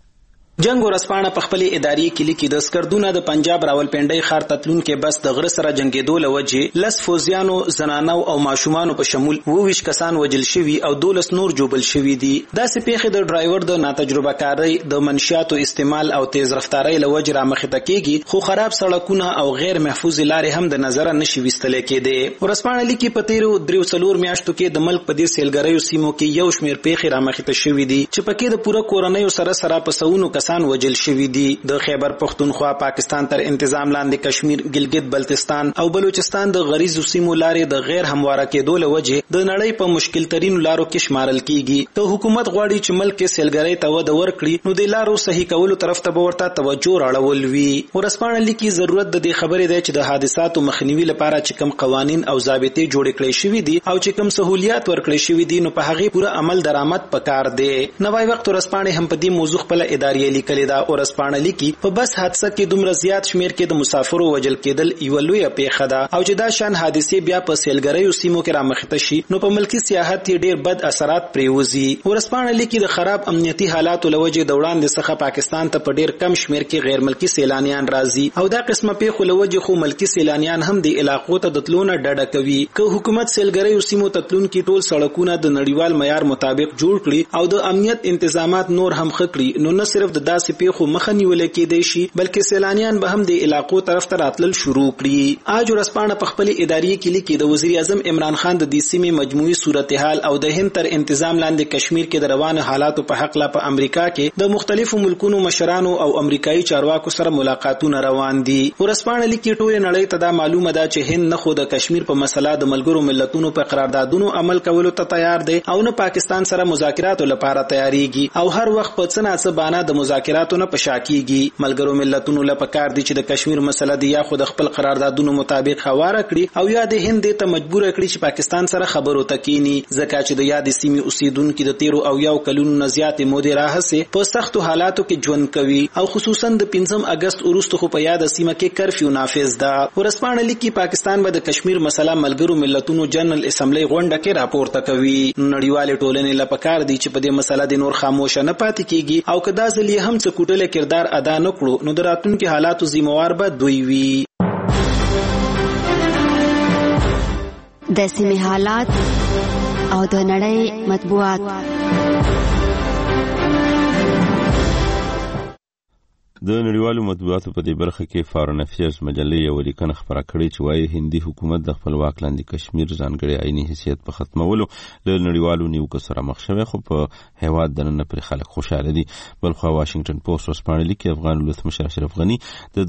جنگ ورسپانه په خپل اداري کې لیکي د سکردونه د پنجاب راولپنډي ښار تتلون کې بس د غره سره جنگیدو لوجه لس فوزیانو زنانو او ماشومانو په شمول 22 کسان وجل شوي او 12 نور جوبل شوي دي. دا سپېخه د ډرایور د ناتجربه کاری د منشیاتو استعمال او تیز رفتاری لوجه را مخته کیږي خو خراب سړکونه او غیر محفوظ لارې هم د نظر نشي وستل کېده. ورسپانه لیکي په تیرو 3 میاشتو کې د ملک په دې سیلګریو سیمو کې یو شمیر پیښې را مخته شوي دي چې پکې د پوره کورنۍ سره په کسان وجل شوی دي. د خیبر پښتونخوا پاکستان تر انتظام لاندې کشمیر ګلګت بلتستان او بلوچستان د غریزو سیمو لارې د غیر همواره کېدو لوجه د نړۍ په مشکل ترين لارو کې شمارل کیږي. ته حکومت غواړي چې ملک کې سیلګری ته ود ورکړي نو د لارو صحیح کولو طرف ته ورته توجه راړول وی. ورسپانه لیکي ضرورت د دې خبرې ده چې د حادثاتو مخنیوي لپاره چې کوم قوانين او ضابطې جوړ کړي شوی دي او چې کوم سہولیات ورکړي شوی دي نو په هغه پوره عمل درآمد پکار دی. نوای وخت ورسپانه هم په دې موضوع خپل ادارې لیکلي دا او رسپانه لیکي په بس حادثه کې دومره زیات شمیر کې د مسافرو وجل کېدل یو لوی پیښه ده او چې دا شان حادثه بیا په سیلګریو سیمو کې را مخته شي نو په ملکی سیاحت یې ډیر بد اثرات پریوزي. ورسپانه لیکي د خراب امنیتي حالاتو لوجه د وړاندې څخه پاکستان ته په ډیر کم شمیر کې غیر ملکی سیلانیان راځي او دا قسمه پیښو لوجه خو ملکی سیلانیان هم د علاقو ته د تلونه ډډه کوي. که حکومت سیلګریو سیمو ته تلون کې ټول سړکونه د نړیوال معیار مطابق جوړ کړي او د امنیت تنظیمات نور هم خکړي نو نه صرف د داسې پیښو مخه نیول کېدای شي بلکې سیلانیان به هم د علاقو طرف ته راتلل شروع کړي. اج ورسپانه په خپل اداري کې لیکي د وزیر اعظم عمران خان د دې سیمې مجموعي صورتحال او د هند تر انتظام لاندې کشمیر کې د روانو حالاتو په حق لا په امریکا کې د مختلفو ملکونو مشرانو او امریکایي چارواکو سره ملاقاتونه روان دي. ورسپانه لیکي ټول نړۍ ته دا معلومه ده چې هند نه خو د کشمیر په مسله د ملګرو ملتونو په قراردادونو عمل کولو ته تیار دی او نه پاکستان سره مذاکراتو لپاره تیاریږي او هر وخت په څه ناڅه بانه د مذاکراتو نه پشاکیږي. ملګرو ملتونو له پکار دي چې د کشمیر مسله دی یا خود خپل قراردادونو مطابق هواره کړي او یا د هند ته مجبور کړي چې پاکستان سره خبرو تکینی، ځکه چې د یاد سیمې اوسیدونکو د 13 او یو کلونو نه زیات مودې راهسه په سختو حالاتو کې ژوند کوي او خصوصا د 15 اگست وروسته خو په یاد سیمه کې کرفیو نافذ ده. ورسپانه لیکي پاکستان به د کشمیر مسله ملګرو ملتونو جنرال اسمبلی غونډه کې راپورته کوي. نړیوال ټولنې لپاره کار دي چې په دې مسله د نور خاموش نه پاتې کیږي او کدا ځلې هم څه کوټله کردار ادا نکړو نو د راتلونکو حالاتو ذمہوار به دوی وي. د سیمې حالات او د نړۍ مطبوعات. د نړیوالو مطبوعاتو په دې برخه کې فارن افیرز مجلې یو لیکنه خبره کړې چې وايي هندي حکومت د خپلواک لاندې کشمیر ځانګړي آئینی حیثیت په ختمولو له نړیوالو نیوکو سره مخ شوی، خو په هیواد دننه پر خلک خوشاله دي. بلخو واشنگټن پوسټ ورسپانه لیکي افغان ولسمشر اشرف غنی د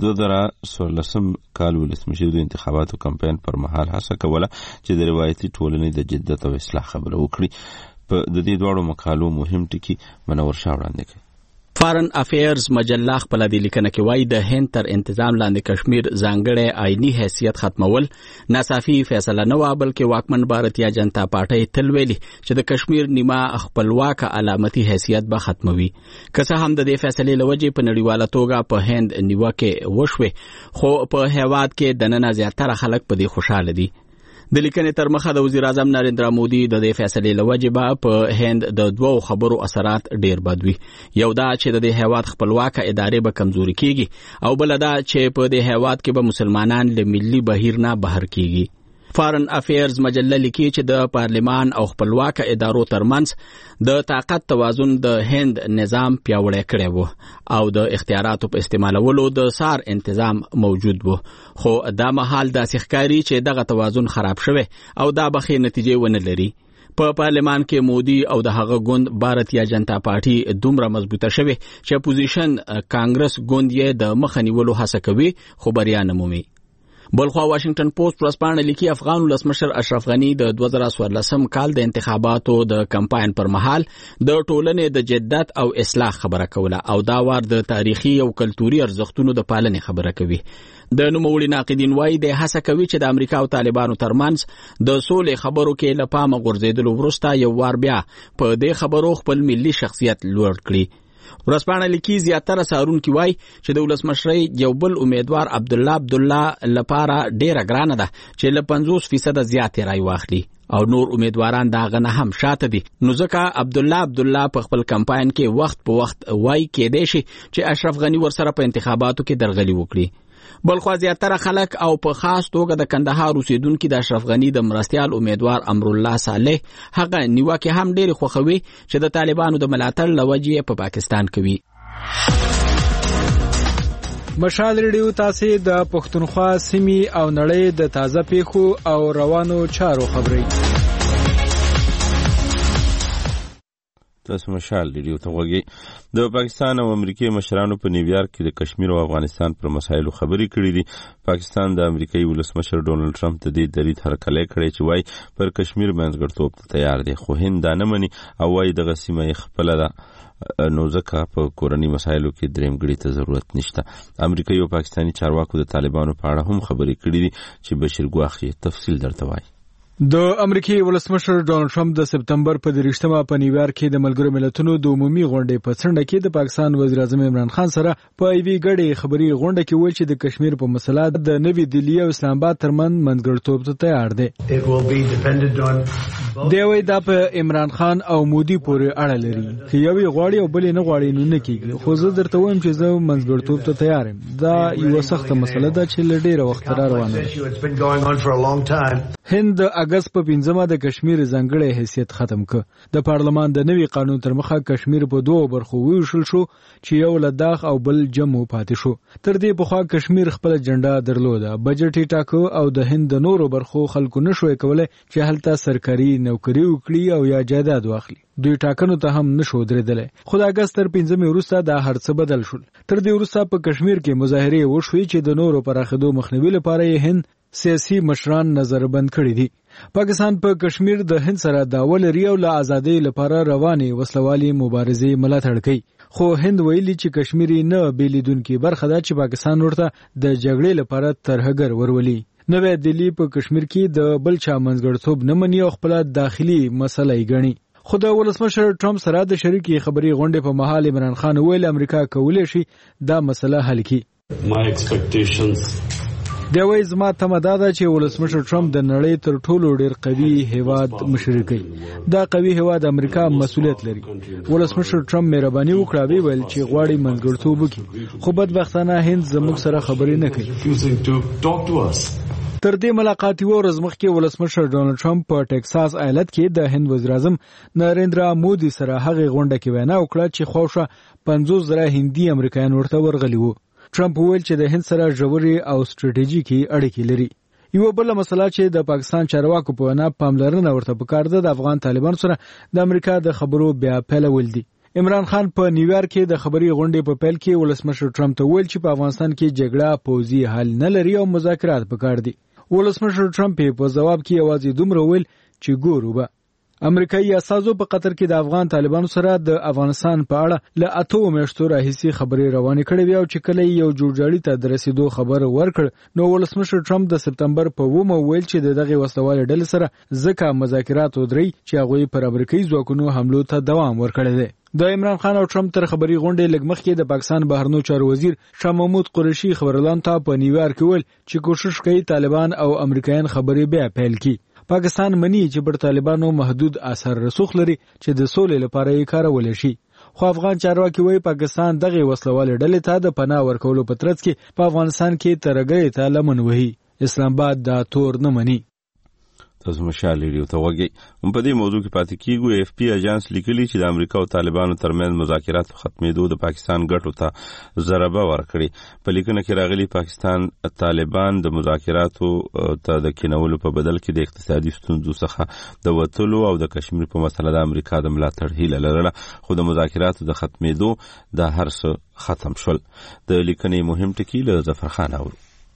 2014 کال ولسمشر د انتخاباتو کمپاین پر مهال هڅه کوله چې د روایتي ټولنې د جدت او اصلاح خبره وکړي. په د دې دواړو مقالو مهم ټکي منور شاه وړاندې کړي. فارن افیرز مجله خپل د لیکنه کې وایي د هند تر انتظام لاندې کشمیر ځانګړی آئینی حیثیت ختمول ناڅاپي فیصله نه و، بلکې واکمن بھارتیا جنتا پارټۍ تل ویلي چې د کشمیر نیمه خپلواک علامتي حیثیت به ختموي. که څه هم د دې فیصلې له وجې په نړیواله توګه په هند نیوکې وشوې، خو په هیواد کې دننه زیاتره خلک په دې خوشاله دي. د لیکنې تر مخه د وزیر اعظم نریندرا مودي د دې فیصلې له وجې په هند د دوو خبرو اثرات ډیر بد وي. یو دا چې د دې هیواد خپلواک ادارې به کمزوري کیږي او بل دا چې په دې هیواد کې به مسلمانان له ملي بهیر نه بهر کیږي. فارن افیرز مجله لیکي چې د پارلمان او خپلواک ادارو ترمنځ د طاقت توازن د هند نظام پیاوړی کړی و او د اختیاراتو په استعمالولو د سار انتظام موجود و، خو دا مهال داسې ښکاري چې دغه توازن خراب شوی او دا به ښې نتیجې ونه لري. په پارلمان کې مودي او د هغه ګوند بھارتیا جنتا پارټي دومره مضبوطه شوی چې اپوزیشن کانګرس ګوند یې د مخه نیولو هڅه کوي خو بریا نه مومي. بلخوا واشنگټن پوسټ ورسپانه لیکي افغان ولسمشر اشرف غنی د 2014 کال د انتخاباتو د کمپاین پر مهال د ټولنې د جدت او اصلاح خبره کوله او دا وار د تاریخي او کلتوري ارزښتونو د پالنې خبره کوي. د نوموړي ناقدین وایي د هڅه کوي چې د امریکا او طالبانو ترمنځ د سولې خبرو کې له پامه غورځېدلو وروسته یو وار بیا په دې خبرو خپل ملي شخصیت لوړ کړي. ورسپانه لیکي زیاتره سارونکي وایي چې د ولسمشرۍ یو بل امیدوار عبدالله لپاره ډیره ګرانه ده چې له 50% زیاتې رای واخلي او نور امیدواران دا غنه هم شاته دي. نو ځکه عبدالله په خپل کمپاین کې وخت په وخت وایي کېدای شي چې اشرف غنی ورسره په انتخاباتو کې درغلي وکړي. بلخو زیاتره خلک او په خاص توګه د کندهار اوسیدونکو د اشرف غنی د مرستيال امیدوار امرالله صالح هغه نیوکه هم ډېر خوښوي چې د طالبانو د ملاتړ لوجې په پاکستان کوي. مشال ریډیو تاسو د پښتونخوا سیمې او نړۍ د تازه پیښو او روانو چارو خبري تاسو مشال ریډیو ته وګورئ. د پاکستان او امریکای مشرانو په نیویارک کې د کشمیر او افغانستان پر مسایلو خبرې کړې دي. پاکستان د امریکای ولسمشر ډونلډ ټرمپ ته د درید هرکلی کړی چې وایي پر کشمیر منځګړیتوب ته تیار دی، خو هند دا نه مني او وایي دغه سیمه یې خپله ده نو ځکه په کورني مسایلو کې درېمګړي ته ضرورت نشته. امریکای او پاکستاني چارواکو د طالبانو په اړه هم خبرې کړې دي چې بشیر ګواخي تفصیل درته وایي. د امریکای ولسمشر ډونلډ ټرمپ د سپتمبر په 23مه په نیویارک کې د ملګرو ملتونو د عمومي غونډې په څنډه کې د پاکستان وزیر اعظم عمران خان سره په ایوي ګډې خبري غونډه کې ویل چې د کشمیر په مسله د نوې دلی او اسلام آباد ترمن منځګړیتوب ته تیار دی. دی وایي دا په عمران خان او مودي پورې اړه لري، چې یو غواړي او بل نه غواړي نو نه کیږي، خو زه درته وایم چې زه منځګړیتوب ته تیار یم. دا یو سخت مسله ده چې لډیره وخت را روانه ده. هند د اگست په 15مه د کشمیر ځانګړی حیثیت ختم ک. د پارلمان د نوي قانون تر مخه کشمیر په دوه برخو ویشل شو چې یو لداخ او بل جمو پاتې شو. تر دې په خوا کشمیر خپل جنډا درلوده، بجټ یې ټاکو او د هند د نورو برخو خلکو نشوي کولای چې هلته سرکاري نوکری وکړي او یا جایداد واخلي. دوی ټاکنو ته هم نشو درېدلې. خو د اگست تر 15مې وروسته دا هر څه بدل شول. تر دې وروسته په کشمیر کې مظاهرې وشوې چې د نورو پراخېدو مخنیوي لپاره یې هند سیاسي مشران نظر بند کړی دي. پاکستان په پا کشمیر د هند سره داول لري او له ازادۍ لپاره رواني وسلوالي مبارزې ملاتړ کوي. خو هند ویلي چې کشمیر نه بیلیدونکو برخه ده چې پاکستان ورته د جګړې لپاره ترهګر ورولي. نوې دلی په کشمیر کې د بل چا منځګړیتوب نه مني او خپل داخلي مسله یې ګڼي. خو د ولسمشر ټرمپ سره د شریکي خبري غونډې په مهال عمران خان ویل امریکا کولی شي دا مسله حل کړي. My expectations دا وایي زما تمه دا ده چې ولسمشر ټرمپ د نړۍ تر ټولو ډېر قوي هیواد مشري کوي. دا قوي هیواد امریکا مسؤلیت لري. ولسمشر ټرمپ مهرباني وکړه ویل چې غواړي منځګړیتوب وکړي خو بدبختانه هند زموږ سره خبرې نه کوي. تر دې ملاقات یو ورځ مخکې ولسمشر ډونالد ټرمپ په ټکساس ایالت کې د هند وزیر اعظم نریندرا مودي سره هغه غونډه کې وینا وکړه چې خوښه 50,000 هندي امریکایان ورته ورغلي وو. ټرمپ ویل چې د هند سره ژورې او ستراتیژیکي اړیکې لري. یو بل مسله چې د پاکستان چارواکو په وینا پاملرنه ورته پکار ده د افغان طالبان سره د امریکا د خبرو بیا پیلول دي. عمران خان په نیویارک کې د خبري غونډې په پیل کې ولسمشر ټرمپ ته ویل چې په افغانستان کې جګړه پوځي حل نه لري او مذاکرات پکار دي. ولسمشر ټرمپ په جواب کې یوازې دومره ویل چې ګورو به امریکایي اساسو په قطر کې د افغان طالبانو سره د افغانستان په اړه له 8 میاشتو راهیسې خبرې روانې کړې وي او چې کله یو جوړجاړي ته د رسیدو خبر ورکړ نو ولسمشر ټرمپ د سپتمبر په 9 ویل چې دغه وسلوال ډلې سره ځکه مذاکرات ودري چې هغه پر امریکایي ځواکونو حملو ته دوام ورکړی دی. د عمران خان او ټرمپ تر خبري غونډې لږ مخکې د پاکستان بهرنیو چارو وزیر شاه محمود قریشي خبرلان ته په نیویارک ویل چې کوشش کوي طالبان او امریکایان خبرې بیا پیل کړي. پاکستان مني چې پر طالبانو محدود اثر رسوخ لري چې د سولې لپاره یې کارول شي. خو افغان چارواکي وایي پاکستان دغه وسلوال ډلې ته د پناه ورکولو په ترڅ کې په افغانستان کې ترګي ته لمن وهي. اسلام آباد دا تور نه مني. تاسو مشال ریډیو ته وګورئ. په دې موضوع کې پاتې کیږو. اف پی اژانس لیکلي چې د امریکا او طالبانو ترمنځ مذاکرات ختمېدو د پاکستان ګټو ته ضربه ورکړي. په لیکنه کې راغلي پاکستان طالبان د مذاکراتو ته د کینولو په بدل کې د اقتصادي ستونزو څخه د وټلو او د کشمیر په مسله د امریکا د ملاتړ هیله لرله خو د مذاکراتو د ختمېدو د هر څه ختم شول. د لیکنې مهم ټکی له ظفر خان اورو.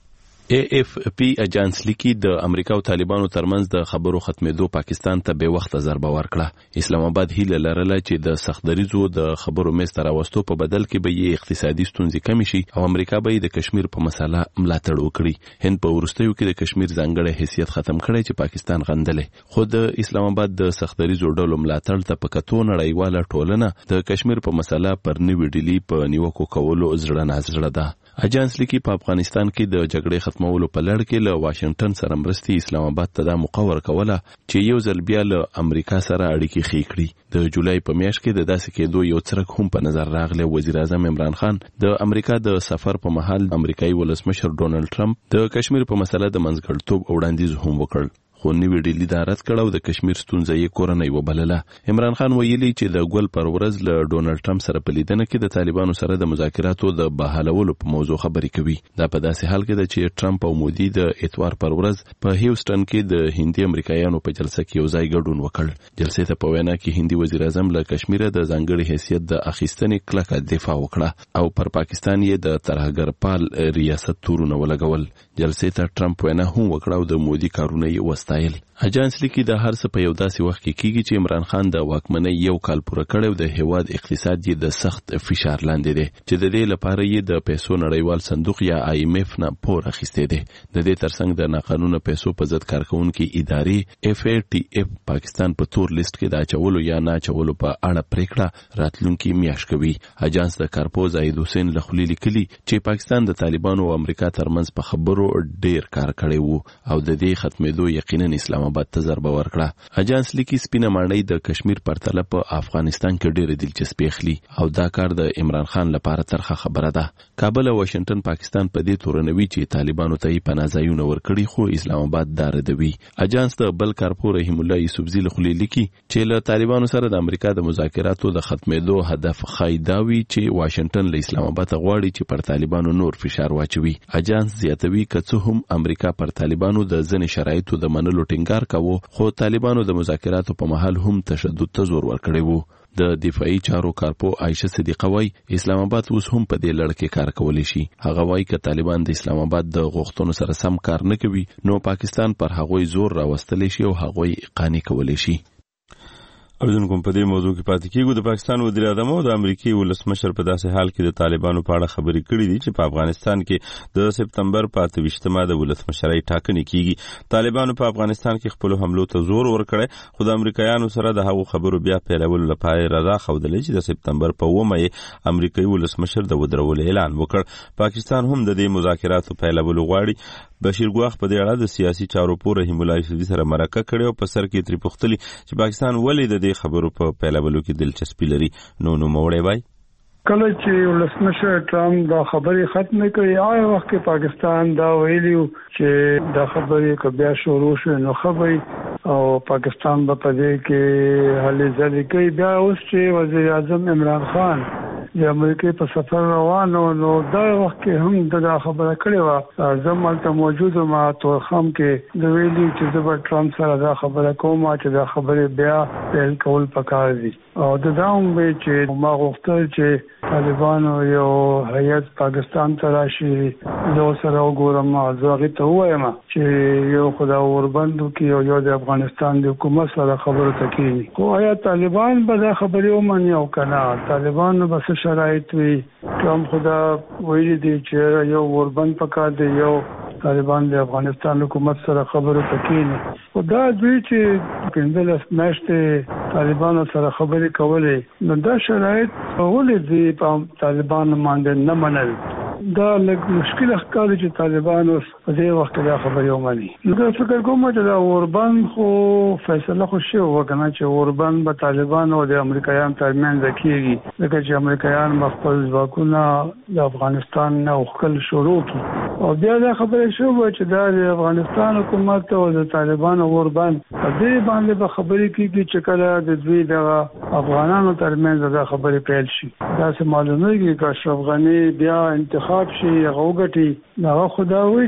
AFP اجانس لیکي د امریکا او طالبانو ترمنځ د خبرو ختمېدو پاکستان ته به وخت ضربه ورکړه. اسلام آباد هیله لرله چې د سختدریزو د خبرو مېز ته راوستو په بدل کې به یې اقتصادي ستونزې کمې شي او امریکا به د کشمیر په مسله ملاتړ وکړي. هند په وروستیو کې د کشمیر ځانګړی حیثیت ختم کړی چې پاکستان غندلې. خو د اسلام آباد د سختدریزو ډلو ملاتړ ته په کتو نړیواله ټولنه د کشمیر په مسله پر نوې ډلې په نیوکو کولو زړه نازړه ده. اجانس لیکي په افغانستان کې د جګړې ختمولو په لړ کې له واشنگټن سره مرستې اسلام آباد ته دا مقرر کوله چې یو ځل بیا له امریکا سره اړیکې ښې کړي. د جولای په میاشت کې د داسې کېدو یو څرک هم په نظر راغلی. وزیر اعظم عمران خان د امریکا د سفر په مهال امریکایي ولسمشر ډونالد ټرمپ د کشمیر په مسله د منځګړیتوب وړاندیز هم وکړ. خو نیوی ډیلی دا رد کړه او د کشمیر ستونزه یې کورنۍ وبلله. عمران خان ویلي چې د ګل پر ورځ له ډونالد ټرمپ سره په لیدنه کې د طالبانو سره د مذاکراتو د بحالولو په موضوع خبرې کوي. دا په داسې حال کې ده چې ټرمپ او مودي د اتوار پر ورځ په هیوستن کې د هندي امریکایانو په جلسه کې یو ځای ګډون وکړ. جلسې ته په وینا کې هندي وزیر اعظم له کشمیر د ځانګړي حیثیت د اخیستنې کلکه دفاع وکړه او پر پاکستان یې د ترهګر پال ریاست تورونه ولګول. جلسې ته ټرمپ وینا هم وکړه او د مودي کارونه یې وستایل. اجانس لیکي د هر څه په یو داسې وخت کې کیږي چې عمران خان د واکمنۍ یو کال پوره کړی او د هیواد اقتصاد یې د سخت فشار لاندې دی چې د دې لپاره یې د پیسو نړیوال صندوق یا IMF نه پور اخیستی دی. د دې ترڅنګ د ناقانونه پیسو په ضد کارکونکو ادارې FATF پاکستان په تور لیست کې د اچولو یا نه اچولو په اړه پریکړه راتلونکي میاشت کوي. اجانس د کارپوز عید حسین لخلی لیکلي چې پاکستان د طالبانو او امریکا ترمنځ په خبرو ډیر کار کړی وو او د دې ختمېدو یقینا اسلام آباد ته ضربه ورکړه. اجانس لیکي سپینه ماڼۍ د کشمیر پرتله په افغانستان کې ډېره دلچسپي اخلي او دا کار د عمران خان لپاره ترخه خبره ده. کابل او واشنگټن پاکستان په دې تورنوي چې طالبانو ته یې پناه ځایونه ورکړي خو اسلام آباد دا ردوي. اجانس د بل کارپور رحیم الله یوسفزي لخوا لیکي چې له طالبانو سره د امریکا د مذاکراتو د ختمېدو هدف خایداوي چې واشنگټن له اسلام آباد غواړي چې پر طالبانو نور فشار واچوي. اجانس زیاتوي که څه هم امریکا پر طالبانو د ځینې شرایطو د منلو ټینګار کاوه خو طالبانو د مذاکراتو په محل هم تشدد ته زور ورکړی وو. د دفاعي چارو کارپو عائشه صدیقه وای اسلام آباد اوس هم په دې لړ کې کار کولی شي. هغه وای چې طالبان د اسلام آباد د غوښتنو سره سم کار نه کوي نو پاکستان پر هغوی زور راوستلی شي او هغوی قانع کولی شي. اوریدونکو په دې موضوع کې پاتې کیږو. د پاکستان وزیر اعظم او د امریکای ولسمشر په داسې حال کې د طالبانو په اړه خبرې کړې دي چې په افغانستان کې د سپتمبر په 28مه د ولسمشرۍ ټاکنې کیږي. طالبانو په افغانستان کې خپل حملو ته زور ورکړی، خو د امریکایانو سره د هغو خبرو بیا پیلولو لپاره رضا ښودلې چې د سپتمبر په 9مه امریکایي ولسمشر د ودرولو اعلان وکړ. پاکستان هم د دې مذاکراتو پیلولو غواړي. بشیر ګواخ په دې اړه د سیاسي چارو پوره رحیم الله یوسفزي سره مرکه کړې او په سر کې تری پوښتلي چې پاکستان ولې د دې خبرو په پیلولو کې دلچسپي لري. نو موړی وای کله چې ولسمشر ټرمپ دا خبرې ختم کړې، هغه وخت کې پاکستان دا ویلیو چې دا خبرې کبیا شروع شو نو خبرې او پاکستان په دې کې هلې ځلې کوي. بیا اوس چې وزیر اعظم عمران خان د امریکای په سفر روانو نو دا وخت کې هم دا خبره کړې و. زمالته موجود ما تورخم کې د ویلي چې د ټرمپ سره دا خبره کوم چې دا خبره بیا پیل کول پکار دي او دا هم وی چې ما غوښتل چې طالبانو یو هیئت پاکستان ته راشي، زه سره وګورم، زه هغه ته وایم چې یو خدا اوربندو کې یو د افغانستان د حکومت سره خبرو ته کینی. خو آیا طالبان به دا خبرې ومني او کنه؟ طالبان بس شرایط وي کوم خدا ویلي دي چې یو اوربند پکار دی، یو طالبان د افغانستان حکومت سره خبرو ته کینی. او دا دوی چې پندلس میاشتې طالبان سره خبرې کولې نو دا شرایط ولې دي په طالبان باندې نه منل؟ دا لږ مشکل ښکاري چې طالبان اوس په دې وخت کې دا خبرې ومني. نو دا فکر کوم چې دا اوربند خو فیصله خو شوې وه که نه چې اوربند به طالبان او د امریکایانو ترمنځ کېږي، ځکه چې امریکایان به خپل ځواکونه د افغانستان نه وښکل شروع کړي او بیا دا خبرې شوې چې دا د افغانستان حکومت او د طالبان اوربند په دې باندې به خبرې کېږي چې کله د دوی د افغانانو ترمنځ دا خبرې پیل شي. داسې معلومیږي که اشرف غني بیا انتخاب شي هغه وګټي، هغه خدا وایي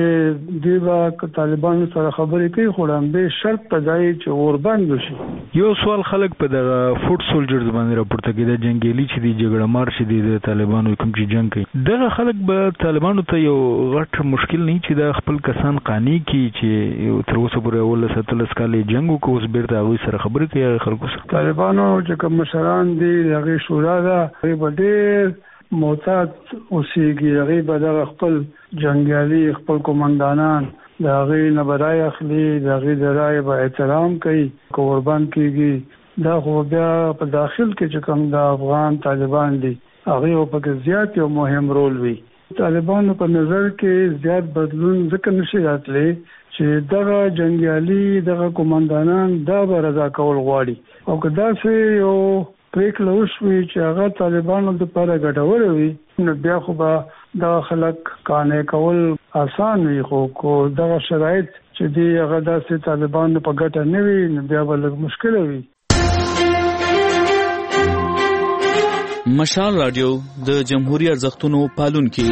چې دوی به طالبانو سره خبرې کوي خو به شرط په ځای چې اوربند وشي. یو سوال خلک په دغه فوټ سولجرز باندې راپورته کوي، د جنگیالي چې دی جګړه مار چې دی د طالبانو کوم چې جنگ کوي، دغه خلک به طالبانو ته یو غټ مشکل نه چې د خپل کسان قانی کی چې تر اوسه پورې ول ستلس کالې جنگ وکړو، اوس بیرته هغه سره خبرې کوي خلکو سره. طالبانو چې کوم مشران دي هغه شورا ده، هغه ډېر محتاط اوسېږي، هغه به د خپل جنگیالي خپل قومندانان د هغه نه برای اخلي، د هغه د رائے به احترام کوي، قربان کیږي. دا خو بیا په داخل کې چې کوم د افغان طالبان دي هغه په کې زیات یو مهم رول وي. طالبانو په نظر کې زیات بدلون ځکه نشي راتلی چې دغه جنگیالي دغه قومندانان دا به رضا کول غواړي او که داسې یو پریکړه وشوي چې هغه طالبانو لپاره ګټوره وي نو بیا خو به دا خلک قانع کول آسان وي. خو دغه شرایط چې دی هغه داسې طالبانو په ګټه نه وي نو بیا به لږ مشکل وي. مشال رادیو د جمهوریت ارزښتونو پالونکي.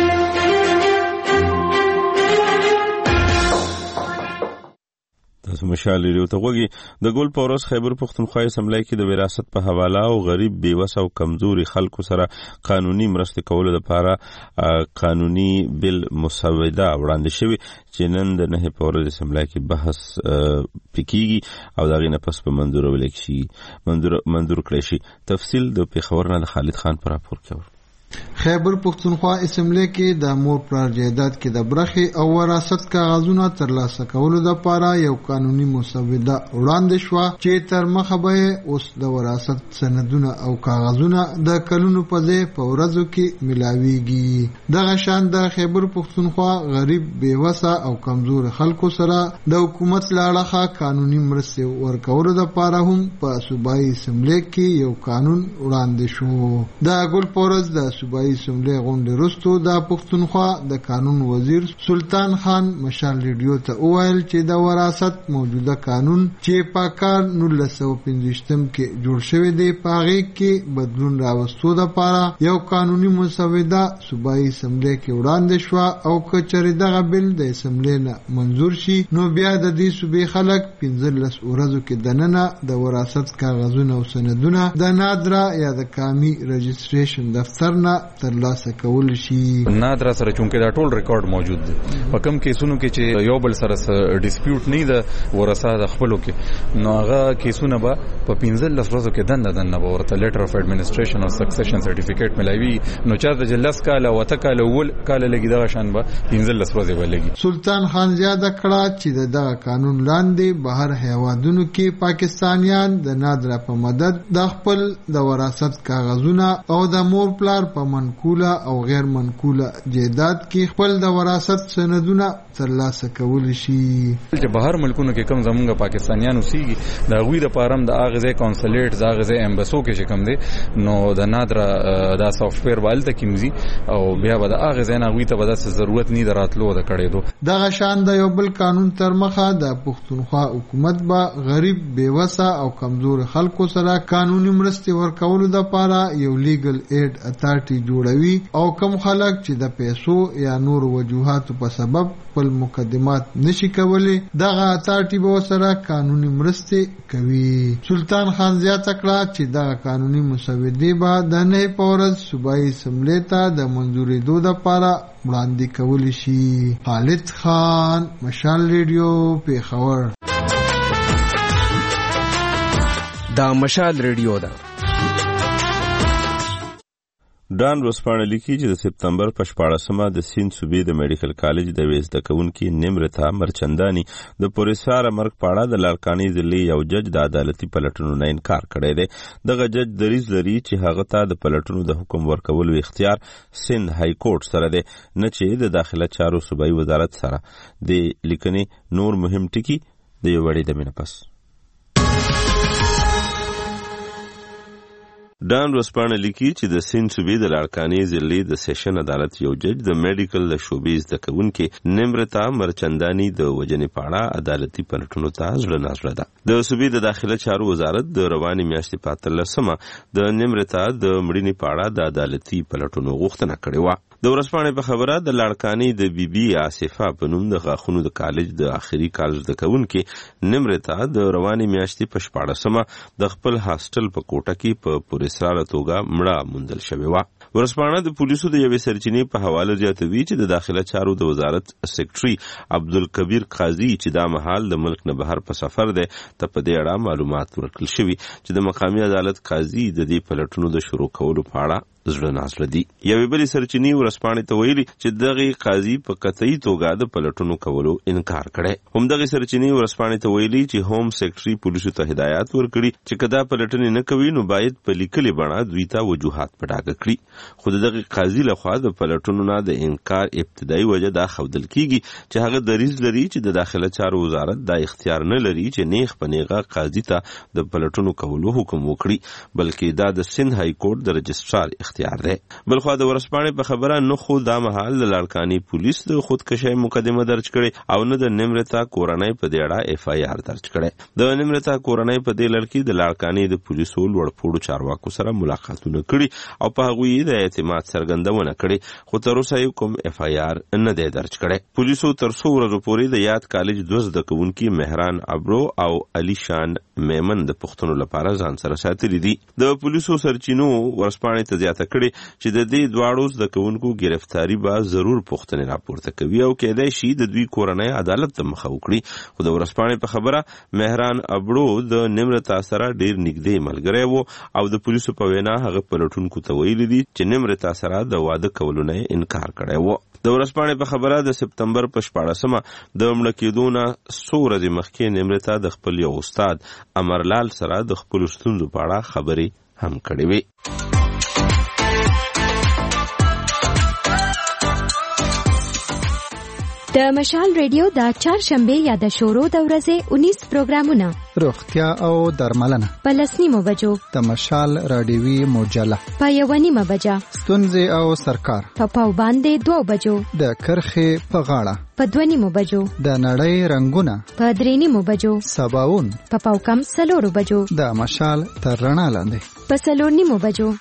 تاسو مشال ریو ته وګورئ. د ګل پورس خیبر پختونخوا اسمبلی کې د وراثت په حواله او غریب بیوسه او کمزوري خلکو سره قانوني مرسته کولو لپاره قانوني بل مسوده وړاندې شوی چې نن د 9 پورس اسمبلی کې بحث پکېږي او دا غي نه پس په منظور کړی شي. تفصیل د پیښور نه خالد خان پر راپور کوي. خیبر پختونخوا اسمبلی کې د مور پلار جایداد کې د برخې او وراثت کاغذونه ترلاسه کولو لپاره یو قانوني مسوده وړاندې شو چې تر مخه به اوس د وراثت سندونه او کاغذونه د کلونو په ځای په ورځو کې ملاويږي. دغه شان د خیبر پختونخوا غریب بیوسه او کمزور خلکو سره د حکومت لاړه قانوني مرسته ورکولو لپاره هم په صوبایي اسمبلی کې یو قانون وړاندې شو. د ګل پورز د صوبایي اسمبلی غونډې وروسته د پښتونخوا د قانون وزیر سلطان خان مشال ریډیو ته وویل چې د وراثت موجوده قانون چې په کال 1915 کې جوړ شوی دی په هغه کې بدلون راوستو لپاره یو قانوني مسوده صوبایي اسمبلی کې وړاندې شو او کچره دغه بل د اسمبلی نه منظور شي نو بیا د دې صوبې خلک 15 ورځو کې دننه د وراثت کاغذونه او سندونه د نادره یا د کامی رجستریشن دفتر نه سندونه ترلاسه کول شي. نادرا سره چونکه دا ټول ریکارډ موجود دی په کوم کیسونو کې چې یو بل سره ډیسپیوټ نه ده ورسا د خپلو کې نو هغه کیسونه به په 15 ورځو کې دنه به ورته لیټر اف ایڈمنسټریشن او سکسیشن سرټیفیکیټ ملایوي نو چارته جلس کاله وته کاله ول کاله لګي دا شان به 15 ورځې ولګي. سلطان خان زیاده کړه چې دغه قانون لاندې بهر هیوادونو کې پاکستانیان د نادرا په مدد د خپل د وراثت کاغذونه او د مور پلار په منقوله او غیر منقوله جیدات کې خپل د وراثت سندونه ترلاسه کول شي. چې بهر ملکونو کې کوم زمونږ پاکستانیان اوسېږي د غوی د پارم د اغزه کونسلیټ د اغزه امباسو کې چې کوم دي نو د نادرا د سافټویر والته کیمزي او بیا به د اغزه نه غوی ته به د ضرورت نه دراتلو د کړې دو دغه شان د یو بل قانون تر مخه د پښتونخوا حکومت به غریب بیوسه او کمزور خلکو سره قانوني مرستې ورکولو لپاره یو لیګل ایډ اتارټي جوړوي او کم خلک چې د پیسو یا نور وجوهاتو په سبب خپل مقدمات نشي کولی دغه اتارټي به سره قانوني مرستې کوي. سلطان خان زیاته کړه چې دغه قانوني مسودې به د 9 پورز صوبایي اسمبلی ته د منځورېدو لپاره وړاندې کولی شي. خالد خان، مشال ریډیو، پیښور. دا مشال ریډیو ده. ډان ورسپانه لیکي چې د سپتمبر په 14مه د سیند صوبې د میډیکل کالج د وزده کوونکي نمرتا مرچندانی د پولیسار مرګ پاړه د لارکانی ضلع یو جج د عدالتي پلټنو نه انکار کړی دی. دغه جج دریځ لري چې هغه ته د پلټنو د حکم ورکولو اختیار سند های کورټ سره دی نه چې د داخله چارو صوبایي وزارت سره. د لیکنې نور مهم ټکي د یو وړي د مینه پس. ډان ورسپانه لیکي چې د سیند صوبې د لارکانی ضلع د سیشن عدالت یو جج د میډیکل د شوبې زده کوونکي نمرتا مرچندانی د وجنې پاړه عدالتي پلټنو ته زړه نازړه ده. د صوبې د داخله چارو وزارت د رواني میاشتې په 13مه د نمرتا د مړینې پاړه د عدالتي پلټنو غوښتنه کړې وه. د ورسپانې په خبره د لارکانی د بی آصفه په نوم د غاښونو د کالج د آخري کال زده کوونکي نمرتا د رواني میاشتې په 14مه د خپل هاسټل په کوټه کې په پولیسراره توګه مړه موندل شوې وه. ورسپانه د پولیسو د یوې سرچینې په حواله زیاتوي چې د داخله چارو د وزارت سیکرټري عبدالکبیر قاضي چې دا مهال د ملک نه بهر په سفر دی ته په دې اړه معلومات ورکړل شوي چې د مقامي عدالت قاضي د دې پلټنو د شروع کولو په اړه زړه نازړه دي. یوې بلې سرچینې ورسپانې ته ویلي چې دغه قاضي په قطعي توګه د پلټنو کولو انکار کړی. همدغه سرچینې ورسپانې ته ویلي چې هوم سیکرټري پولیسو ته هدایت ورکړي چې کدا پلټنې نه کوي نو باید په لیکلي بڼه دوی ته وجوهات په ډاګه کړي. خو دغه قاضي لخوا د پلټنو نه د انکار ابتدایي وجه دا ښودل کیږي چې هغه دریځ لري چې د داخله چارو وزارت دا اختیار نه لري چې نیغ په نیغه قاضي ته د پلټنو کولو حکم وکړي بلکې دا د سند های کورټ د رجسترار اختیار دی. بلخوا د ورسپانې په خبره نه خو دا مهال د لارکانی پولیس د خودکشي مقدمه درج کړي او نه د نمرتا کورنۍ په دې اړه اف آی آر درج کړي. د نمرتا کورنۍ په دې لړ کې د لارکانی د پولیسو لوړپوړو چارواکو سره ملاقاتونه کړي او په هغوی د اعتماد څرګندونه کړي خو تر اوسه کوم اف آی آر نه دی درج کړي. پولیسو تر څو ورځې پورې د یاد کالج دوه زده کوونکي مهران ابرو او علي شان میمن د پښتنو لپاره ځان سره ساتلي دي. د پولیسو سرچینو ورسپانې ته زیاته کړي چې د دې دواړو زده کوونکو گرفتاری به ضرور پوښتنې راپورته کوي او کېدای شي د دوی کورنۍ عدالت ته مخه وکړي. خو د ورسپانې په خبره مهران ابرو د نمرتا سره ډیر نږدې ملګری و او د پولیسو په وینا هغه پلټونکو ته ویلي دي چې نمرتا سره د واده کولو نه انکار کړی و. د ورسپانې په خبره د سپتمبر په 14مه د مړه کېدو نه څو ورځې مخکې نمرتا د خپل یو استاد امرلال سره د خپلو ستونزو په اړه خبرې هم کړې وې. د مشال ریډیو د چهارشنبه یا د شورو د ورځې 19 پروګرامونه روغتیا او درملنه په 10 بجو د مشال رادیوي مجله په 1 بجه ستونزې او سرکار په پاو باندې 2 بجو د کرخې په غاړه په 2 بجو د نړۍ رنگونه په 3 بجو سباون په پاو کم 4 بجو د مشال تر رڼا لاندې په 4 بجو.